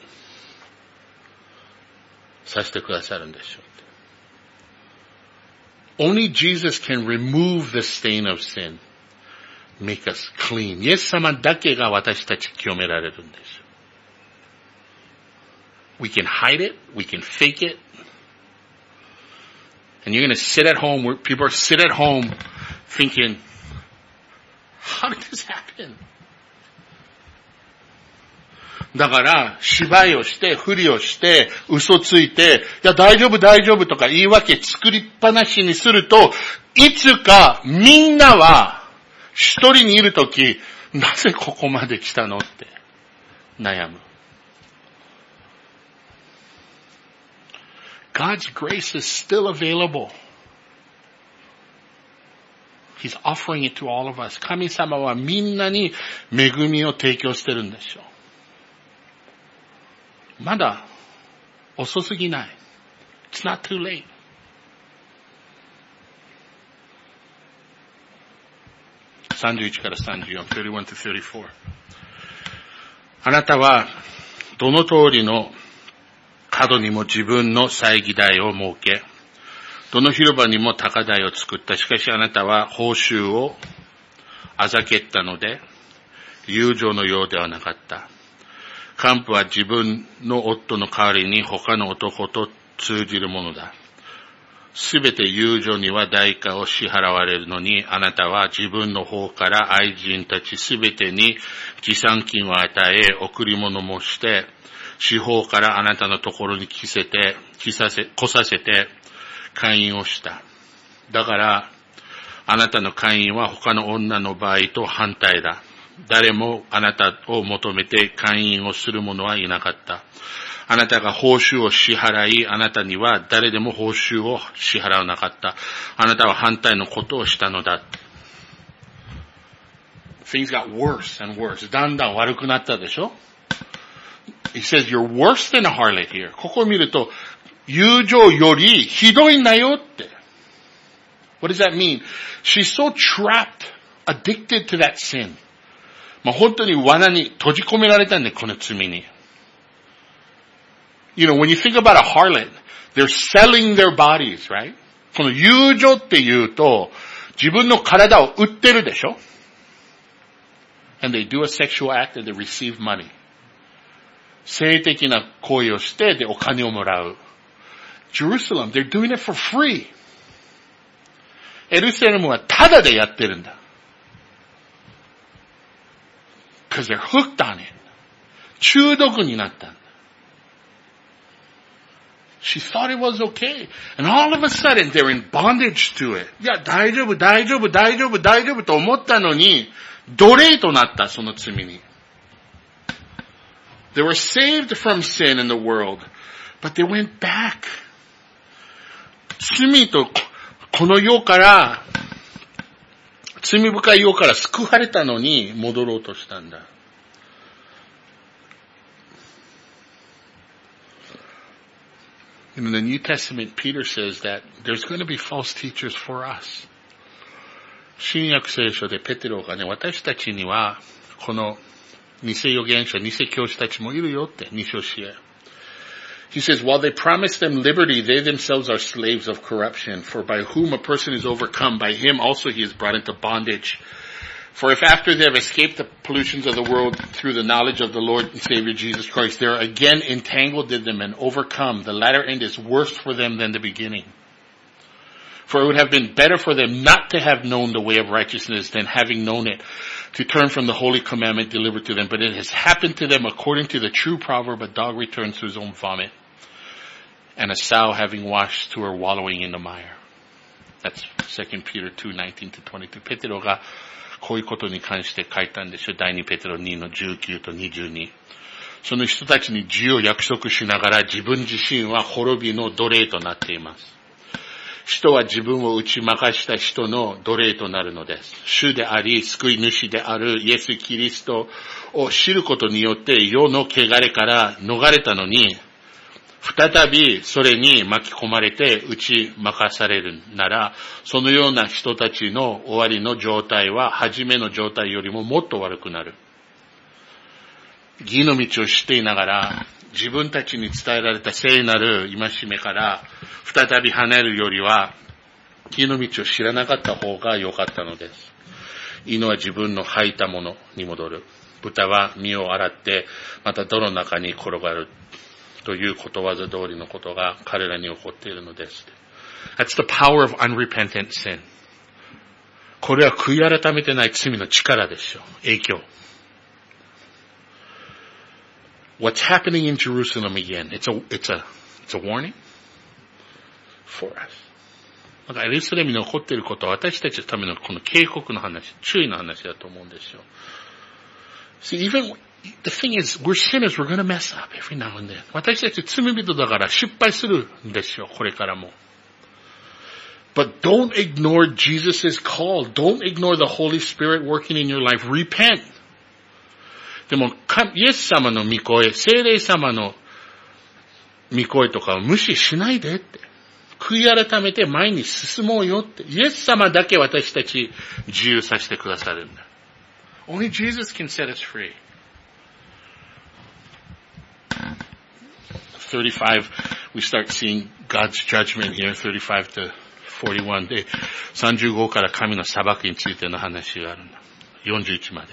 させてくださるんでしょう。Only Jesus can remove the stain of sin, make us clean. イエス様だけが私たち清められるんです。We can hide it, we can fake it. And you're going to sit at home, where people are sit at home thinking, how did this happen? だから、芝居をして、ふりをして、嘘ついて、いや、大丈夫、大丈夫とか言い訳作りっぱなしにすると、いつかみんなは、一人にいるとき、なぜここまで来たのって悩む。God's grace is still available. He's offering it to all of us. 神様はみんなに恵みを提供してるんでしょう。まだ遅すぎない。It's not too late. さんじゅういちからさんじゅうよん、さんじゅういち to さんじゅうよん。あなたはどの通りの角にも自分の祭儀台を設け、どの広場にも高台を作った。しかしあなたは報酬をあざけったので、友情のようではなかった。幹部は自分の夫の代わりに他の男と通じるものだ。すべて友情には代価を支払われるのに、あなたは自分の方から愛人たちすべてに持参金を与え、贈り物もして、司法からあなたのところに来せて、来させ、来させて、会員をした。だから、あなたの会員は他の女の場合と反対だ。誰もあなたを求めて会員をする者はいなかった。あなたが報酬を支払い、あなたには誰でも報酬を支払わなかった。あなたは反対のことをしたのだ。 things got worse and worse. だんだん悪くなったでしょ? He says, you're worse than a harlot here. ここを見ると、友情よりひどいんだよって。What does that mean? She's so trapped, addicted to that sin. まあ本当に罠に閉じ込められたんで、この罪に。You know, when you think about a harlot, they're selling their bodies, right? この友情って言うと、自分の体を売ってるでしょ? And they do a sexual act and they receive money. 性的な行為をして、で、お金をもらう。Jerusalem, they're doing it for free. エルサレムはタダでやってるんだ。Because they're hooked on it. 中毒になったんだ。She thought it was okay. And all of a sudden, they're in bondage to it. いや、大丈夫、大丈夫、大丈夫、大丈夫と思ったのに、奴隷となった、その罪に。They were saved from sin in the world, but they went back. 罪とこの世から、罪深い世から救われたのに戻ろうとしたんだ。In the New Testament, Peter says that there's going to be false teachers for us. 新約聖書でペテロがね、私たちには、この偽預言者、偽教師たちもいるよって、に章詩へ。He says, while they promise them liberty, they themselves are slaves of corruption. For by whom a person is overcome, by him also he is brought into bondage. For if after they have escaped the pollutions of the world through the knowledge of the Lord and Savior Jesus Christ, they are again entangled in them and overcome, the latter end is worse for them than the beginning. For it would have been better for them not to have known the way of righteousness than having known it, to turn from the holy commandment delivered to them. But it has happened to them according to the true proverb, a dog returns to his own vomit, and a sow having washed to her wallowing in the mire. That's Second Peter two nineteen to twenty-two. ペテロがこういうことに関して書いたんでしょ。第二ペテロにのじゅうきゅうとにじゅうに。その人たちに自由を約束しながら自分自身は滅びの奴隷となっています。人は自分を打ち負かした人の奴隷となるのです。主であり、救い主であるイエス・キリストを知ることによって世の汚れから逃れたのに、再びそれに巻き込まれて打ち負かされるなら、そのような人たちの終わりの状態は初めの状態よりももっと悪くなる。義の道を知っていながら、自分たちに伝えられた聖なる戒めから再び離れるよりは、義の道を知らなかった方が良かったのです。犬は自分の吐いたものに戻る。豚は身を洗って、また泥の中に転がる。ということわざ通りのことが彼らに起こっているのです。That's the power of unrepentant sin. これは悔い改めてない罪の力ですよ。影響。What's happening in Jerusalem again? It's a, it's a, it's a warning for us. だからエルサレムに起こっていることは私たちのためのこの警告の話、注意の話だと思うんですよ。See, even the thing is, we're sinners, we're going to mess up every now and then. 私たち罪人だから失敗するんですよ、これからも。But don't ignore Jesus' call. Don't ignore the Holy Spirit working in your life. Repent. でも、イエス様の御声、聖霊様の御声とかを無視しないでって。悔い改めて前に進もうよって。イエス様だけ私たち自由させてくださるんだ。Only Jesus can set us free. thirty-five, we start seeing God's judgment here, thirty-five to forty-one. で、さんじゅうごから神の裁きについての話があるんだ。よんじゅういちまで。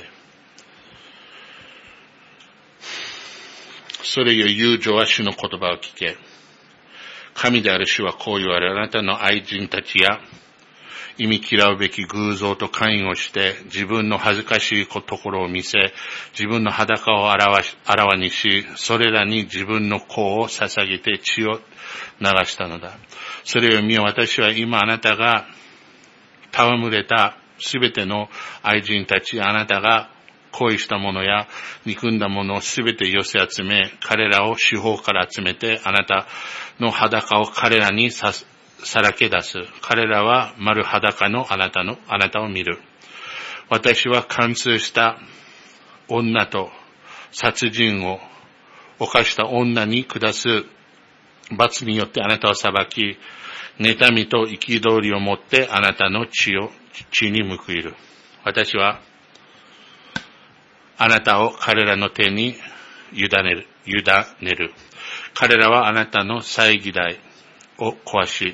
それよ友情は主の言葉を聞け。神である主はこう言われ、あなたの愛人たちや、忌み嫌うべき偶像と関与して、自分の恥ずかしいところを見せ、自分の裸をあらわし、あらわにし、それらに自分の子を捧げて血を流したのだ。それを見よ、私は今あなたが戯れたすべての愛人たち、あなたが恋したものや憎んだものをすべて寄せ集め、彼らを四方から集めて、あなたの裸を彼らにささらけ出す。彼らは丸裸のあなたの、あなたを見る。 私は貫通した女と殺人を犯した女に下す罰によってあなたを裁き、妬みと憤りをもってあなたの血を、血に報いる。私はあなたを彼らの手に委ねる。委ねる。彼らはあなたの祭儀台を壊し、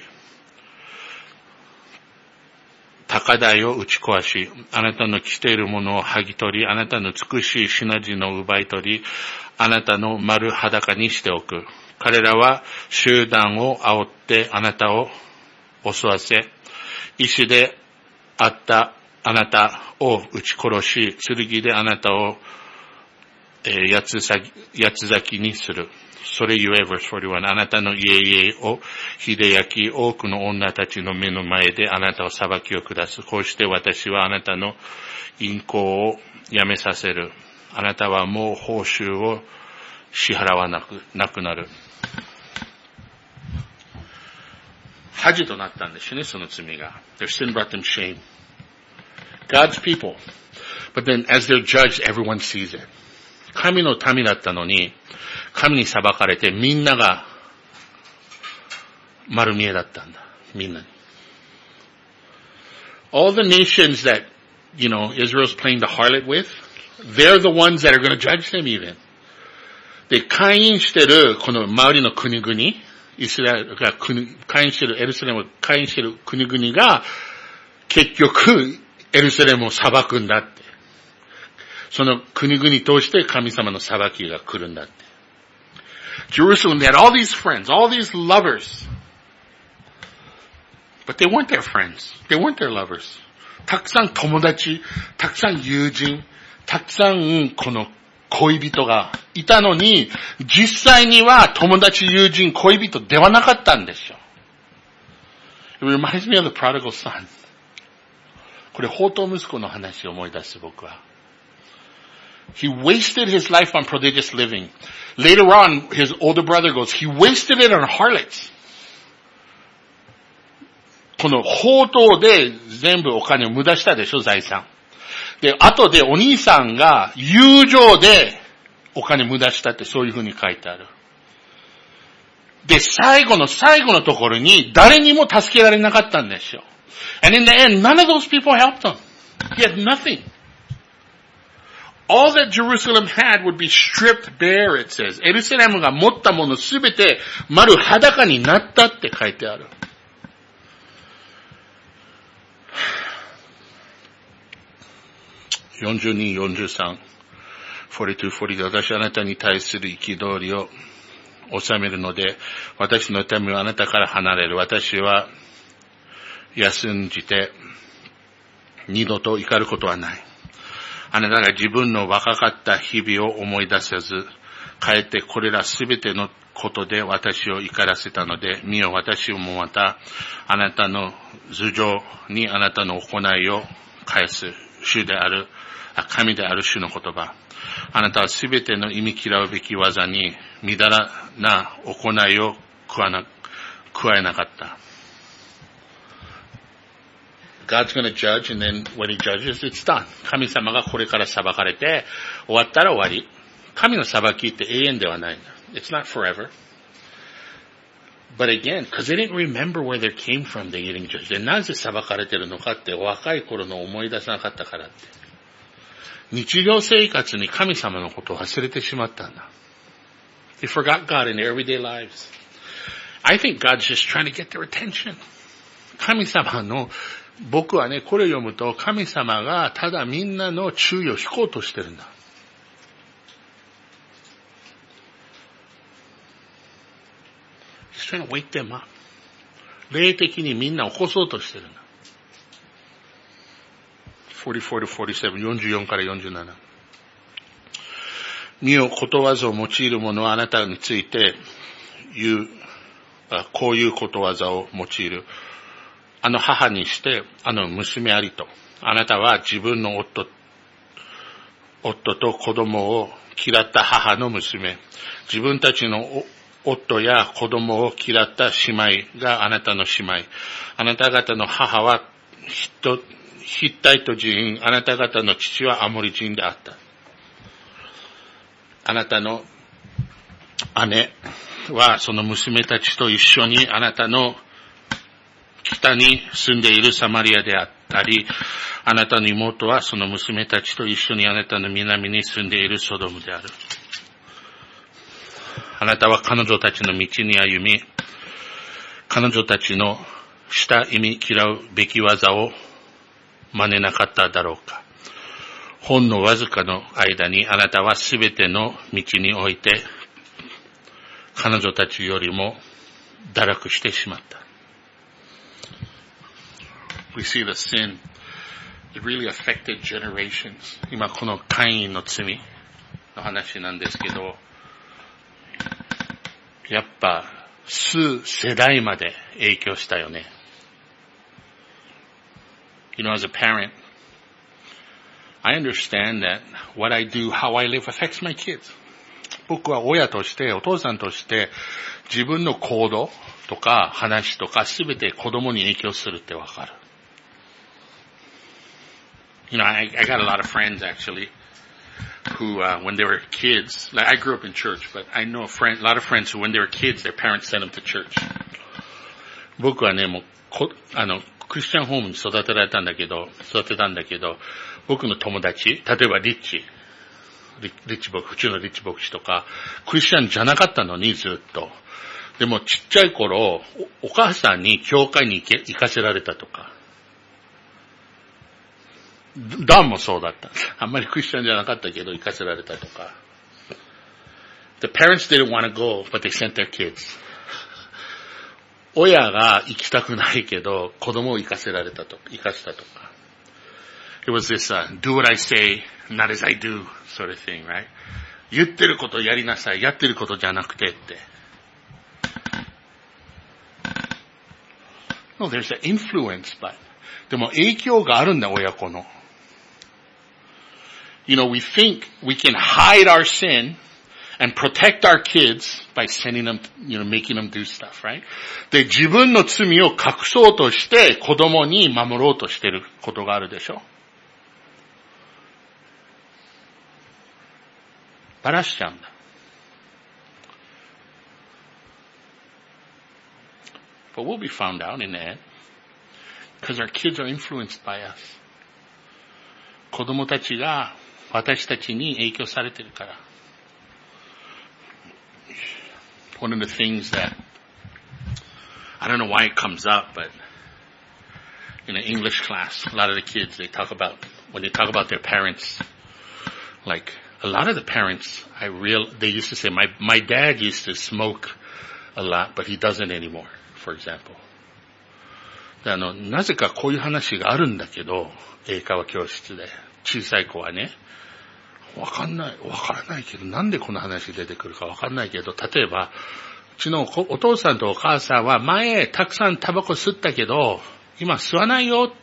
高台を打ち壊し、あなたの着ているものを剥ぎ取り、あなたの美しい品々を奪い取り、あなたの丸裸にしておく。彼らは集団を煽ってあなたを襲わせ、石であったあなたを撃ち殺し、剣であなたを、えー、八つ咲き、八つ咲きにする。それゆえ、verse forty-one、あなたの家々を火で焼き、多くの女たちの目の前であなたを裁きを下す。こうして私はあなたの淫行をやめさせる。あなたはもう報酬を支払わなく、なくなる。恥となったんですね、その罪が。Their sin brought them shame. God's people. But then as they're judged, everyone sees it. 神の民だったのに、神に裁かれてみんなが丸見えだったんだ。みんなに。All the nations that, you know, Israel's playing the harlot with, they're the ones that are going to judge them even. で、会員してるこの周りの国々、イスラエルが会員してる、エルサレムを会員してる国々が結局エルサレムを裁くんだって。その国々通して神様の裁きが来るんだって。Jerusalem, they had all these friends, all these lovers. But they weren't their friends. They weren't their lovers. たくさん友達、たくさん友人、たくさんこの恋人がいたのに、実際には友達、友人、恋人ではなかったんですよ。It reminds me of the prodigal son. これ、放蕩息子の話を思い出す僕は。He wasted his life on prodigious living. Later on, his older brother goes, he wasted it on harlots. この放蕩で全部お金を無駄したでしょ、財産。で、後でお兄さんが友情でお金無駄したってそういうふうに書いてある。で、最後の最後のところに誰にも助けられなかったんですよ。And in the end, none of those people helped him. He had nothing.All that Jerusalem had would be stripped bare, it says. エルサレムが持ったものすべて丸裸になったって書いてある。よんじゅうに、よんじゅうさん、よんじゅうに、よんじゅうさん、私はあなたに対する憤りを収めるので、私の民はあなたから離れる。私は休んじて二度と怒ることはない。あなたが自分の若かった日々を思い出せず、かえってこれらすべてのことで私を怒らせたので、見よ私もまた、あなたの頭上にあなたの行いを返す。主である、神である主の言葉。あなたはすべての忌み嫌うべき技に、みだらな行いを加えなかった。God's going to judge, and then when he judges, it's done. 神様がこれから裁かれて、終わったら終わり。神の裁きって永遠ではない。It's not forever. But again, because they didn't remember where they came from, they're getting judged. で、なぜ裁かれてるのかって、若い頃の思い出さなかったからって。日常生活に神様のことを忘れてしまったんだ。They forgot God in their everyday lives. I think God's just trying to get their attention. 神様の僕はね、これを読むと、神様がただみんなの注意を引こうとしてるんだ。He's trying to wake them up. 霊的にみんな起こそうとしてるんだ。よんじゅうよんとよんじゅうなな、よんじゅうよんからよんじゅうなな。身をことわざを用いる者はあなたについて言う、こういうことわざを用いる。あの母にして、あの娘ありと。あなたは自分の夫、夫と子供を嫌った母の娘。自分たちの夫や子供を嫌った姉妹があなたの姉妹。あなた方の母は人、 ヒッタイト人、あなた方の父はアモリ人であった。あなたの姉はその娘たちと一緒にあなたの北に住んでいるサマリアであったり、あなたの妹はその娘たちと一緒にあなたの南に住んでいるソドムである。あなたは彼女たちの道に歩み、彼女たちのした意味嫌うべき技を真似なかっただろうか。ほんのわずかの間にあなたはすべての道において彼女たちよりも堕落してしまった。We see the sin. It really affected generations. 今このカインの罪の話なんですけど、やっぱ数世代まで影響したよね。You know, as a parent, I understand that what I do, how I live affects my kids. 僕は親として、お父さんとして自分の行動とか話とかすべて子供に影響するってわかる。You know, I, I got a lot of friends actually who, uh, when they were kids, like I grew up in church, but I know a friend, a lot of friends who when they were kids, their parents sent them to church. 僕はね、もうこ、あの、クリスチャンホームに育てられたんだけど、育てたんだけど、僕の友達、例えばリッチ、リリッチ牧、普通のリッチ牧師とか、クリスチャンじゃなかったのにずっと。でもちっちゃい頃、お、お母さんに教会に行け、行かせられたとか。ダンもそうだった。あんまりクリスチャンじゃなかったけど、行かせられたとか。The parents didn't want to go, but they sent their kids. 親が行きたくないけど、子供を行かせられたと、行かせたとか。It was this, uh, do what I say, not as I do, sort of thing, right? 言ってることやりなさい、やってることじゃなくてって。No, there's an influence, but でも影響があるんだ、親子の。You know, we think we can hide our sin and protect our kids by sending them, you know, making them do stuff, right? で、自分の罪を隠そうとして子供に守ろうとしてることがあるでしょ。バラしちゃうんだ。But we'll be found out in the end because our kids are influenced by us. 子供たちが私たちに影響されてるから。One of the things that, I don't know why it comes up, but in an English class, a lot of the kids, they talk about, when they talk about their parents, like, a lot of the parents, I real, they used to say, my, my dad used to smoke a lot, but he doesn't anymore, for example. で、あの、なぜかこういう話があるんだけど、英会話教室で、小さい子はね、わかんない、わからないけど、なんでこの話出てくるかわかんないけど、例えば、うちのお父さんとお母さんは前たくさんタバコ吸ったけど、今吸わないよって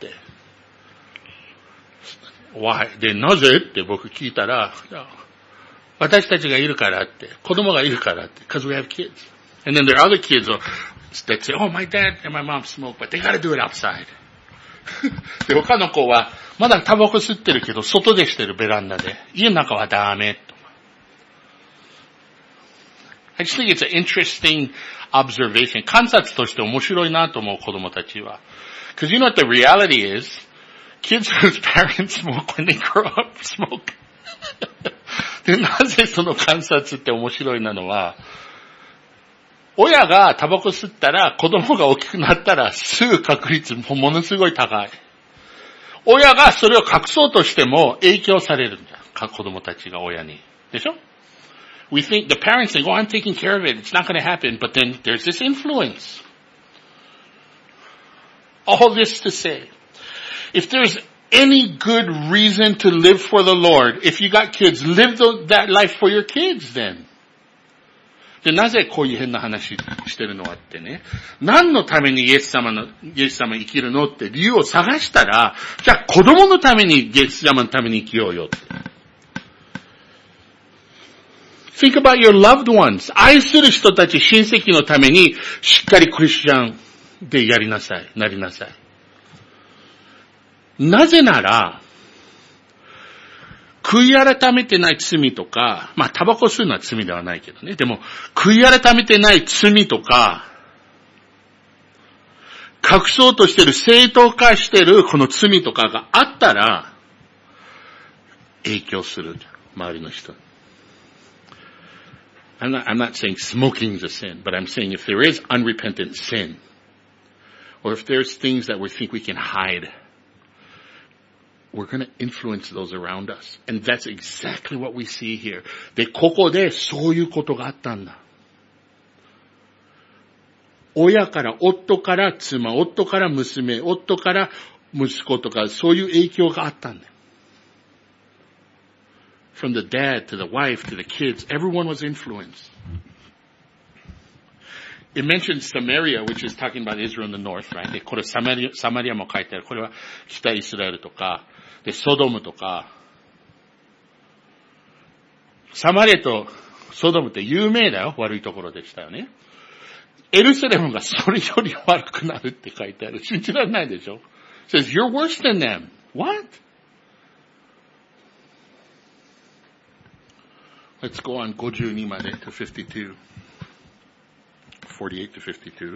。Why? で、なぜって僕聞いたら、私たちがいるからって、子供がいるからって、because we have kids. And then there are other kids that say, oh, my dad and my mom smoke, but they gotta do it outside. で、他の子は、まだタバコ吸ってるけど、外でしてるベランダで、家の中はダメと。I just think it's an interesting observation. 観察として面白いなと思う子供たちは。Because you know what the reality is? Kids whose parents smoke when they grow up smoke. で、なぜその観察って面白いなのは、親がタバコ吸ったら子供が大きくなったら吸う確率もものすごい高い。親がそれを隠そうとしても影響されるんだ。子供たちが親に。でしょ？ We think the parents think, oh, I'm taking care of it. It's not going to happen. But then there's this influence. All this to say, if there's any good reason to live for the Lord, if you got kids, live the, that life for your kids then. で、なぜこういう変な話してるのはってね。何のためにイエス様の、イエス様生きるのって理由を探したら、じゃあ子供のためにイエス様のために生きようよって。Think about your loved ones. 愛する人たち、親戚のためにしっかりクリスチャンでやりなさい、なりなさい。 なぜなら、悔い改めてない罪とか、まあ、タバコ吸うのは罪ではないけどね。でも、悔い改めてない罪とか、隠そうとしてる、正当化してるこの罪とかがあったら、影響する。周りの人。I'm not, I'm not saying smoking is a sin, but I'm saying if there is unrepentant sin, or if there's things that we think we can hide, we're going to influence those around us. And that's exactly what we see here. で、ここでそういうことがあったんだ。親から、夫から妻、夫から娘、夫から息子とか、そういう影響があったんだよ。From the dad to the wife to the kids, everyone was influenced. It mentions Samaria, which is talking about Israel in the north, right? で、これサマリア、サマリアも書いてある。これは北イスラエルとか、で、ソドムとか、サマリアとソドムって有名だよ。悪いところでしたよね。エルサレムがそれより悪くなるって書いてある。信じられないでしょ？ It says, you're worse than them. What? Let's go on ごじゅうにまで to fifty-two. forty-eight to fifty-two.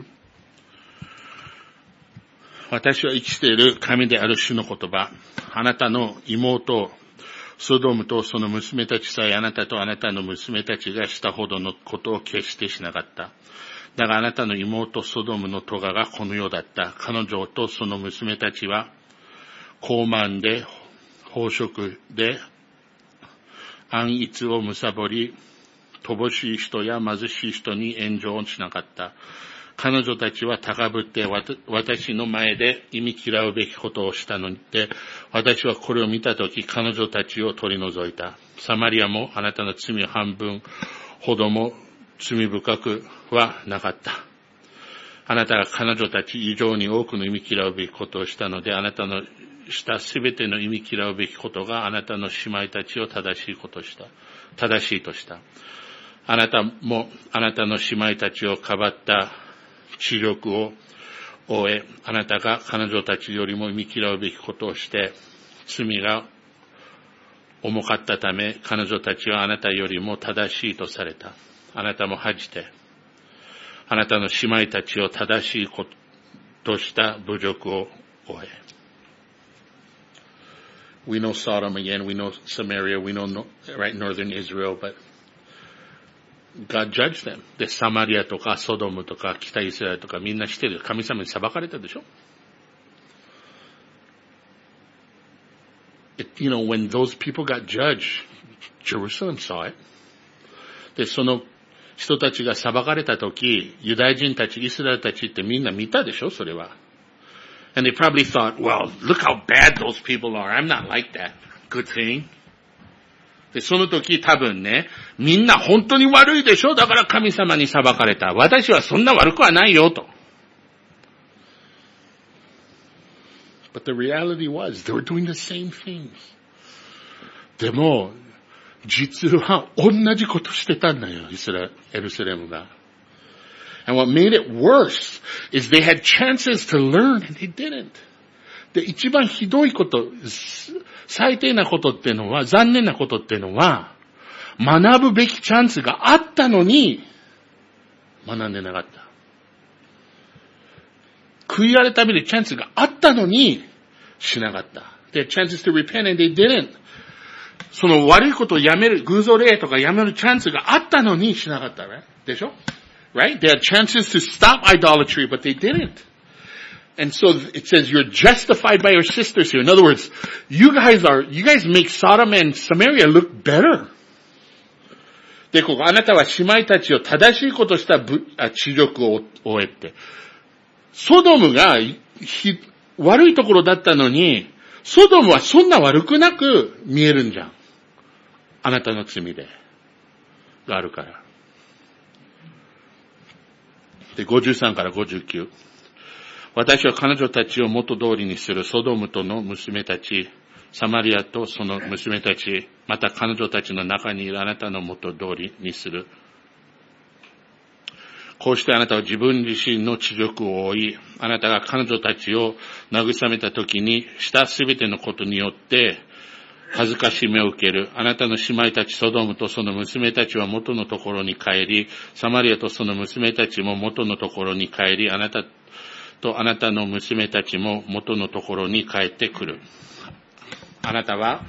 私は生きている神である主の言葉。あなたの妹、ソドムとその娘たちさえあなたとあなたの娘たちがしたほどのことを決してしなかった。だがあなたの妹ソドムの咎がこの世だった。彼女とその娘たちは傲慢で飽食で暗逸を貪り、乏しい人や貧しい人に援助をしなかった。彼女たちは高ぶって私の前で忌み嫌うべきことをしたので、私はこれを見たとき彼女たちを取り除いた。サマリアもあなたの罪を半分ほども罪深くはなかった。あなたが彼女たち以上に多くの忌み嫌うべきことをしたので、あなたのしたすべての忌み嫌うべきことがあなたの姉妹たちを正しいことした。正しいとした。あなたもあなたの姉妹たちをかばった知力を終え、あなたが彼女たちよりも忌み嫌うべきことをして、罪が重かったため、彼女たちはあなたよりも正しいとされた。あなたも恥じて、あなたの姉妹たちを正しいことした侮辱を終え。We know Sodom again, we know Samaria, we know no, right northern Israel, but God judged them. で、サマリアとかソドムとか北イスラエルとかみんなしてる。神様に裁かれたでしょ？ It, you know, when those people got judged, Jerusalem saw it. で、その人たちが裁かれたとき、ユダヤ人たち、イスラエルたちってみんな見たでしょ？それは。And they probably thought, well, look how bad those people are. I'm not like that. Good thing. で、その時多分ね、みんな本当に悪いでしょ？だから神様に裁かれた。私はそんな悪くはないよと。But the reality was, they were doing the same things. でも、実は同じことしてたんだよ、イスラエルサレムが。And what made it worse is they had chances to learn and they didn't. で、一番ひどいこと、最低なことっていうのは、残念なことっていうのは、学ぶべきチャンスがあったのに、学んでなかった。悔い改めるチャンスがあったのに、しなかった。They had chances to repent and they didn't. その悪いことをやめる、偶像礼とかやめるチャンスがあったのにしなかった。でしょ？ Right? They had chances to stop idolatry, but they didn't. And so it says you're justified by your sisters here. In other words, you guys are, you guys make Sodom and Samaria look better. で、ここあなたは姉妹たちを正しいことした知力を終えて。ソドムがひ悪いところだったのに、ソドムはそんな悪くなく見えるんじゃん。あなたの罪で。があるから。で、ごじゅうさんからごじゅうきゅう。私は彼女たちを元通りにするソドムとの娘たち、サマリアとその娘たち、また彼女たちの中にいるあなたの元通りにする。 こうしてあなたは自分自身の恥辱を負い、あなたが彼女たちを慰めたときにしたすべてのことによって恥ずかしめを受ける。あなたの姉妹たちソドムとその娘たちは元のところに帰り、サマリアとその娘たちも元のところに帰り、あなたとあなたの娘たちも元のところに帰ってくる。あなたは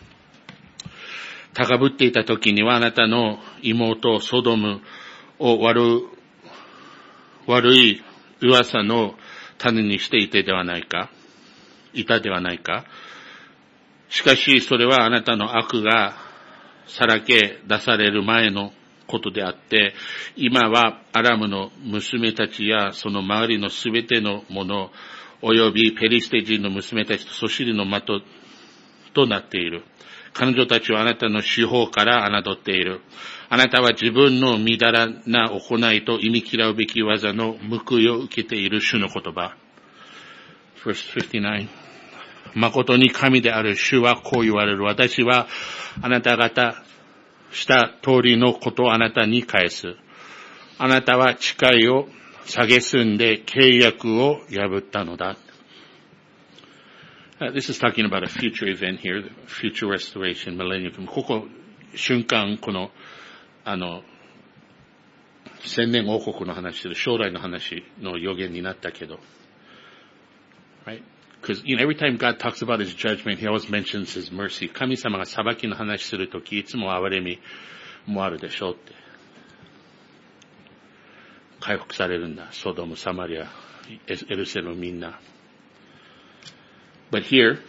高ぶっていたときにはあなたの妹ソドムを悪悪い噂の種にしていてではないか、いたではないか。しかしそれはあなたの悪がさらけ出される前のことであって、今はアラムの娘たちやその周りのすべてのものおよびペリシテ人の娘たちとそしりの的となっている。彼女たちはあなたの手法から侮っている。あなたは自分のみだらな行いと忌み嫌うべき技の報いを受けている主の言葉。Verse fifty-nine。誠に神である主はこう言われる。私はあなた方した通りのことをあなたに返す。あなたは誓いを蔑んで契約を破ったのだ。Uh, this is talking about a future event here, future restoration, millennium. ここ、瞬間、この、あの、千年王国の話する、将来の話の予言になったけど。Right? Because, you know, every time God talks about His judgment, He always mentions His mercy. 神様が裁きの話するとき、いつも憐れみもあるでしょうって。回復されるんだ。ソドム、サマリア、エルセルみんな。But here,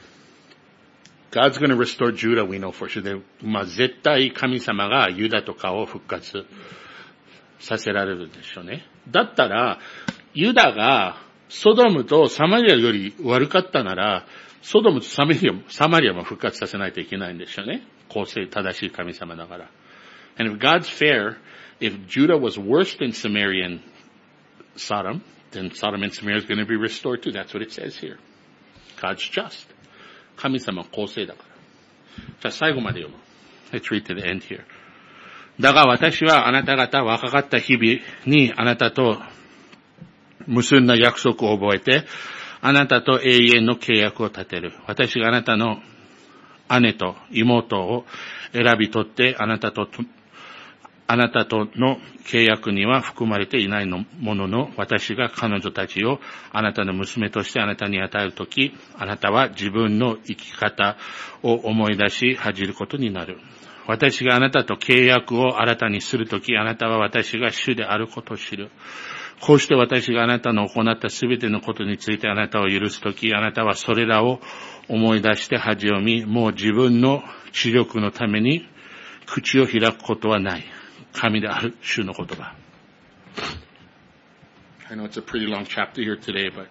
God's going to restore Judah, we know for sure. で、まあ、絶対神様がユダとかを復活させられるでしょうね。だったら、ユダがソドムとサマリアより悪かったなら、ソドムとサマリアも、サマリアも復活させないといけないんでしょうね。公正正しい神様だから。And if God's fair, if Judah was worse than Samaria and Sodom, then Sodom and Samaria is going to be restored too. That's what it says here.God's just. 神様は公正だから。じゃあ最後まで読む。Let's read to the end here. だが私はあなた方若かった日々にあなたと結んだ約束を覚えて、あなたと永遠の契約を立てる。私があなたの姉と妹を選び取ってあなたとあなたとの契約には含まれていないものの、私が彼女たちをあなたの娘としてあなたに与えるとき、あなたは自分の生き方を思い出し恥じることになる。私があなたと契約を新たにするとき、あなたは私が主であることを知る。こうして私があなたの行ったすべてのことについてあなたを許すとき、あなたはそれらを思い出して恥を見、もう自分の知力のために口を開くことはない。神である主の言葉。I know it's a pretty long chapter here today, but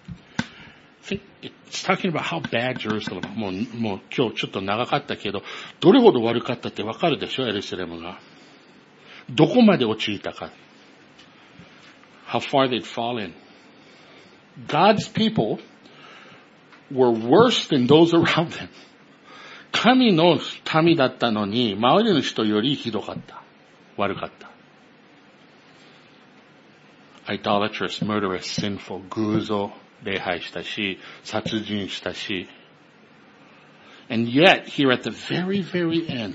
I think it's talking about how bad Jerusalem. もう、もう今日ちょっと長かったけど、どれほど悪かったってわかるでしょ、エルサレムが。どこまで陥ったか。How far they'd fallen. God's people were worse than those around them. 神の民だったのに、周りの人よりひどかった。悪かった。idolatrous, murderous, sinful, 偶像礼拝したし、殺人したし。And yet, here at the very, very end,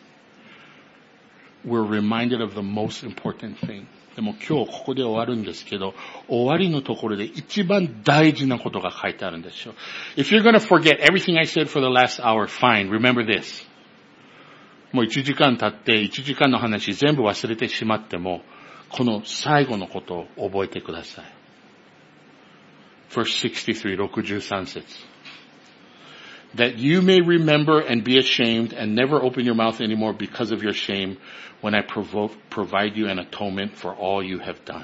we're reminded of the most important thing. でも今日ここで終わるんですけど、終わりのところで一番大事なことが書いてあるんですよ。If you're going to forget everything I said for the last hour, fine. Remember this. もう一時間経って一時間の話全部忘れてしまっても、この最後のことを覚えてください。Verse sixty-three, ろくじゅうさん節。That you may remember and be ashamed and never open your mouth anymore because of your shame when I provoke, provide you an atonement for all you have done.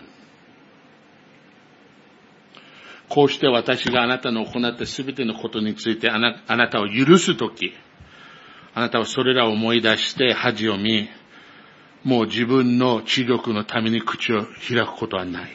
こうして私があなたの行ったすべてのことについてあな、あなたを許すとき、あなたはそれらを思い出して恥を見、もう自分の知力のために口を開くことはない。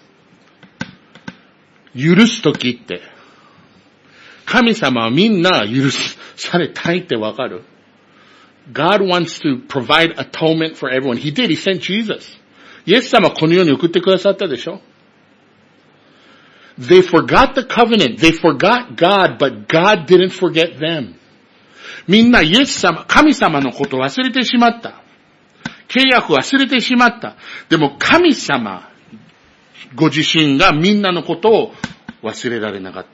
許すときって、神様はみんな許されたいってわかる？ God wants to provide atonement for everyone. He did. He sent Jesus. イエス様はこの世に送ってくださったでしょ。They forgot the covenant. They forgot God, but God didn't forget them. みんなイエス様、神様のことを忘れてしまった。契約を忘れてしまった。でも神様、ご自身がみんなのことを忘れられなかった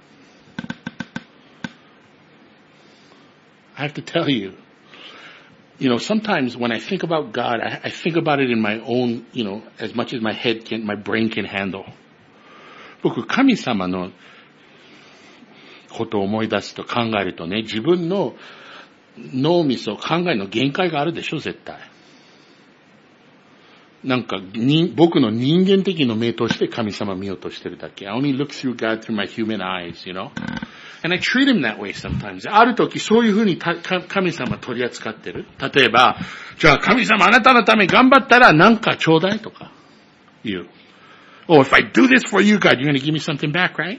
。I have to tell you, you know, sometimes when I think about God, I, I think about it in my own, you know, as much as my head can, my brain can handle. 僕、神様のことを思い出すと考えるとね、自分の脳みそ、考えの限界があるでしょ、絶対。なんか、僕の人間的の目として神様見ようとしてるだけ。I only look through God through my human eyes, you know? And I treat him that way sometimes. ある時そういうふうに神様取り扱ってる。例えば、じゃあ神様あなたのため頑張ったらなんかちょうだいとか言う。Oh, if I do this for you, God, you're going to give me something back, right?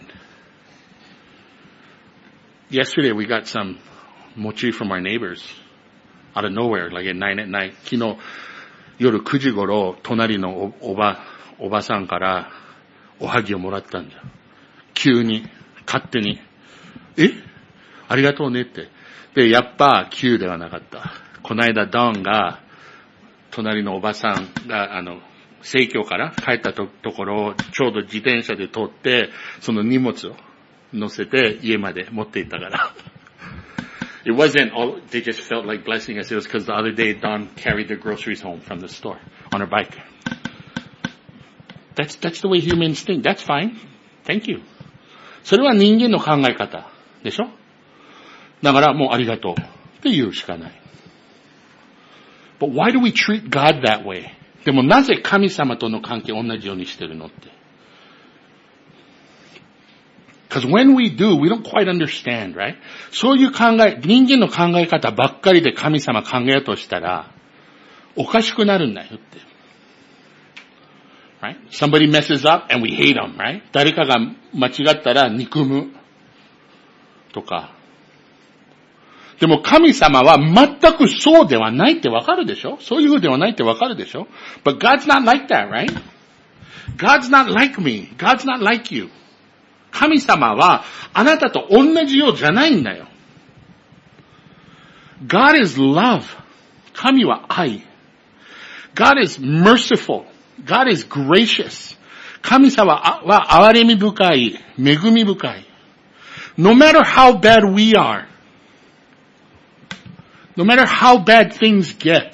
Yesterday we got some mochi from our neighbors out of nowhere, like at nine at night. 昨日夜くじ頃、隣のお、おば、おばさんからおはぎをもらったんだ。急に、勝手に。え？ありがとうねって。で、やっぱ急ではなかった。この間、ドンが、隣のおばさんが、あの、生協から帰ったと、ところをちょうど自転車で通って、その荷物を乗せて家まで持って行ったから。It wasn't all, they just felt like blessing us. It was because the other day Dawn carried their groceries home from the store on her bike. That's, that's the way humans think. That's fine. Thank you. それは人間の考え方でしょ？だからもうありがとうって言うしかない。But why do we treat God that way? でもなぜ神様との関係を同じようにしてるのって。Because when we do, we don't quite understand, right? そういう考え、人間の考え方ばっかりで神様考えようとしたら、おかしくなるんだよって。Right? Somebody messes up and we hate them, right? 誰かが間違ったら憎む。とか。でも神様は全くそうではないってわかるでしょ？そういう風ではないってわかるでしょ？ But God's not like that, right? God's not like me. God's not like you. 神様はあなたと同じようじゃないんだよ。God is love. 神は愛。God is merciful. God is gracious. 神様は憐れみ深い、恵み深い。No matter how bad we are, no matter how bad things get,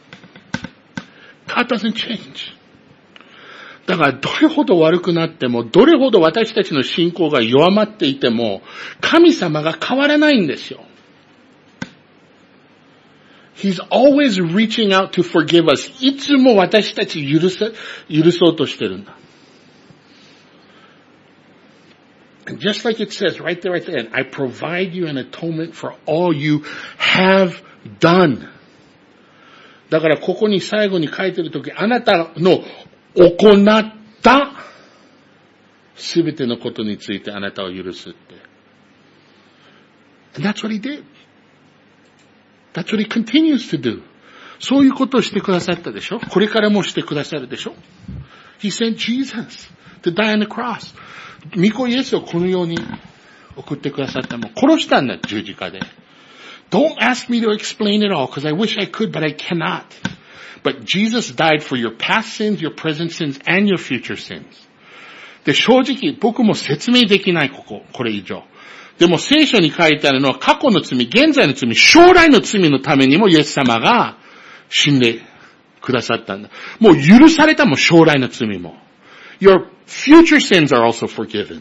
God doesn't change. だからどれほど悪くなっても、どれほど私たちの信仰が弱まっていても、神様が変わらないんですよ。He's always reaching out to forgive us. いつも私たち許さ、許そうとしてるんだ。And just like it says right there at the end, I provide you an atonement for all you have done. だからここに最後に書いてるとき、あなたの行ったすべてのことについてあなたを許すって。And that's what he did. That's what he continues to do. そういうことをしてくださったでしょ？これからもしてくださるでしょ？ He sent Jesus to die on the cross. 御子イエスをこのように送ってくださったもん。殺したんだ、十字架で。Don't ask me to explain it all, because I wish I could, but I cannot. But Jesus died for your past sins, your present sins, and your future sins. で、正直僕も説明できない、ここ、これ以上。でも聖書に書いてあるのは過去の罪、現在の罪、将来の罪のためにもイエス様が死んでくださったんだ。もう許されたもん、将来の罪も。Your future sins are also forgiven.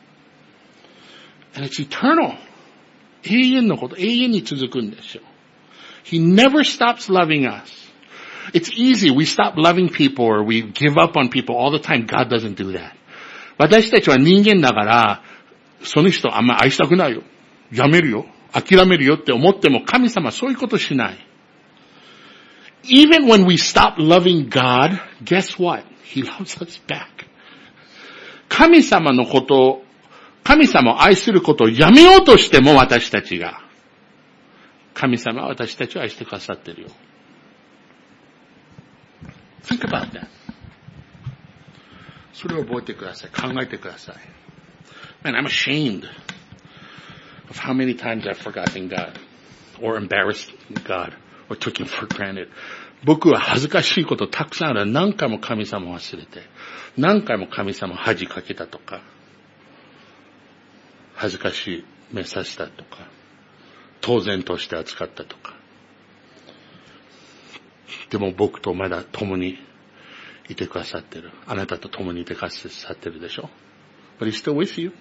And it's eternal. 永遠のこと、永遠に続くんですよ。He never stops loving us. It's easy. We stop loving people or we give up on people all the time. God doesn't do that. 私たちは人間だから、その人あんま愛したくないよ。やめるよ。諦めるよって思っても神様はそういうことしない。Even when we stop loving God, guess what? He loves us back. 神様のことを、神様を愛することをやめようとしても私たちが、神様は私たちを愛してくださっているよ。Think about that. それを覚えてください。考えてください。Man, I'm ashamed of how many times I've forgotten God or embarrassed God or took Him for granted. 僕は恥ずかしいことたくさんある。何回も神様忘れて、何回も神様恥かけたとか、恥ずかしい目させたとか、当然として扱ったとか。でも僕とまだ共にいてくださってる。あなたと共にいてくださってるでしょ。But He's still with you.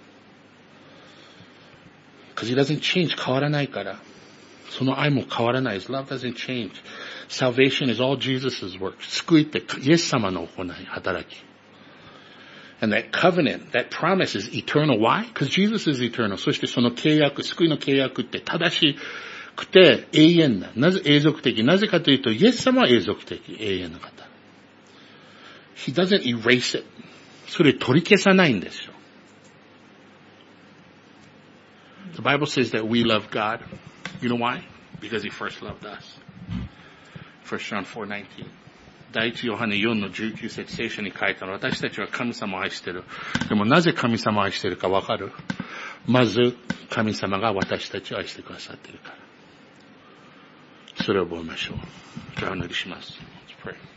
Because He doesn't change. 変わらないから。その愛も変わらない。His love doesn't change. Salvation is all Jesus' work. 救いってイエス様の行い、働き。And that covenant, that promise is eternal. Why? Because Jesus is eternal. そしてその契約、救いの契約って正しくて永遠な。なぜ永続的？なぜかというと、イエス様は永続的、永遠の方。He doesn't erase it. それ取り消さないんですよ。The Bible says that we love God. You know why? Because He first loved us. First John four nineteen. 第一ヨハネよんのじゅうきゅう節聖書に書いたの。私たちは神様を愛している。でもなぜ神様を愛しているかわかる？まず神様が私たちを愛してくださっているから。それを覚えましょう。じゃあお祈りします。Let's pray.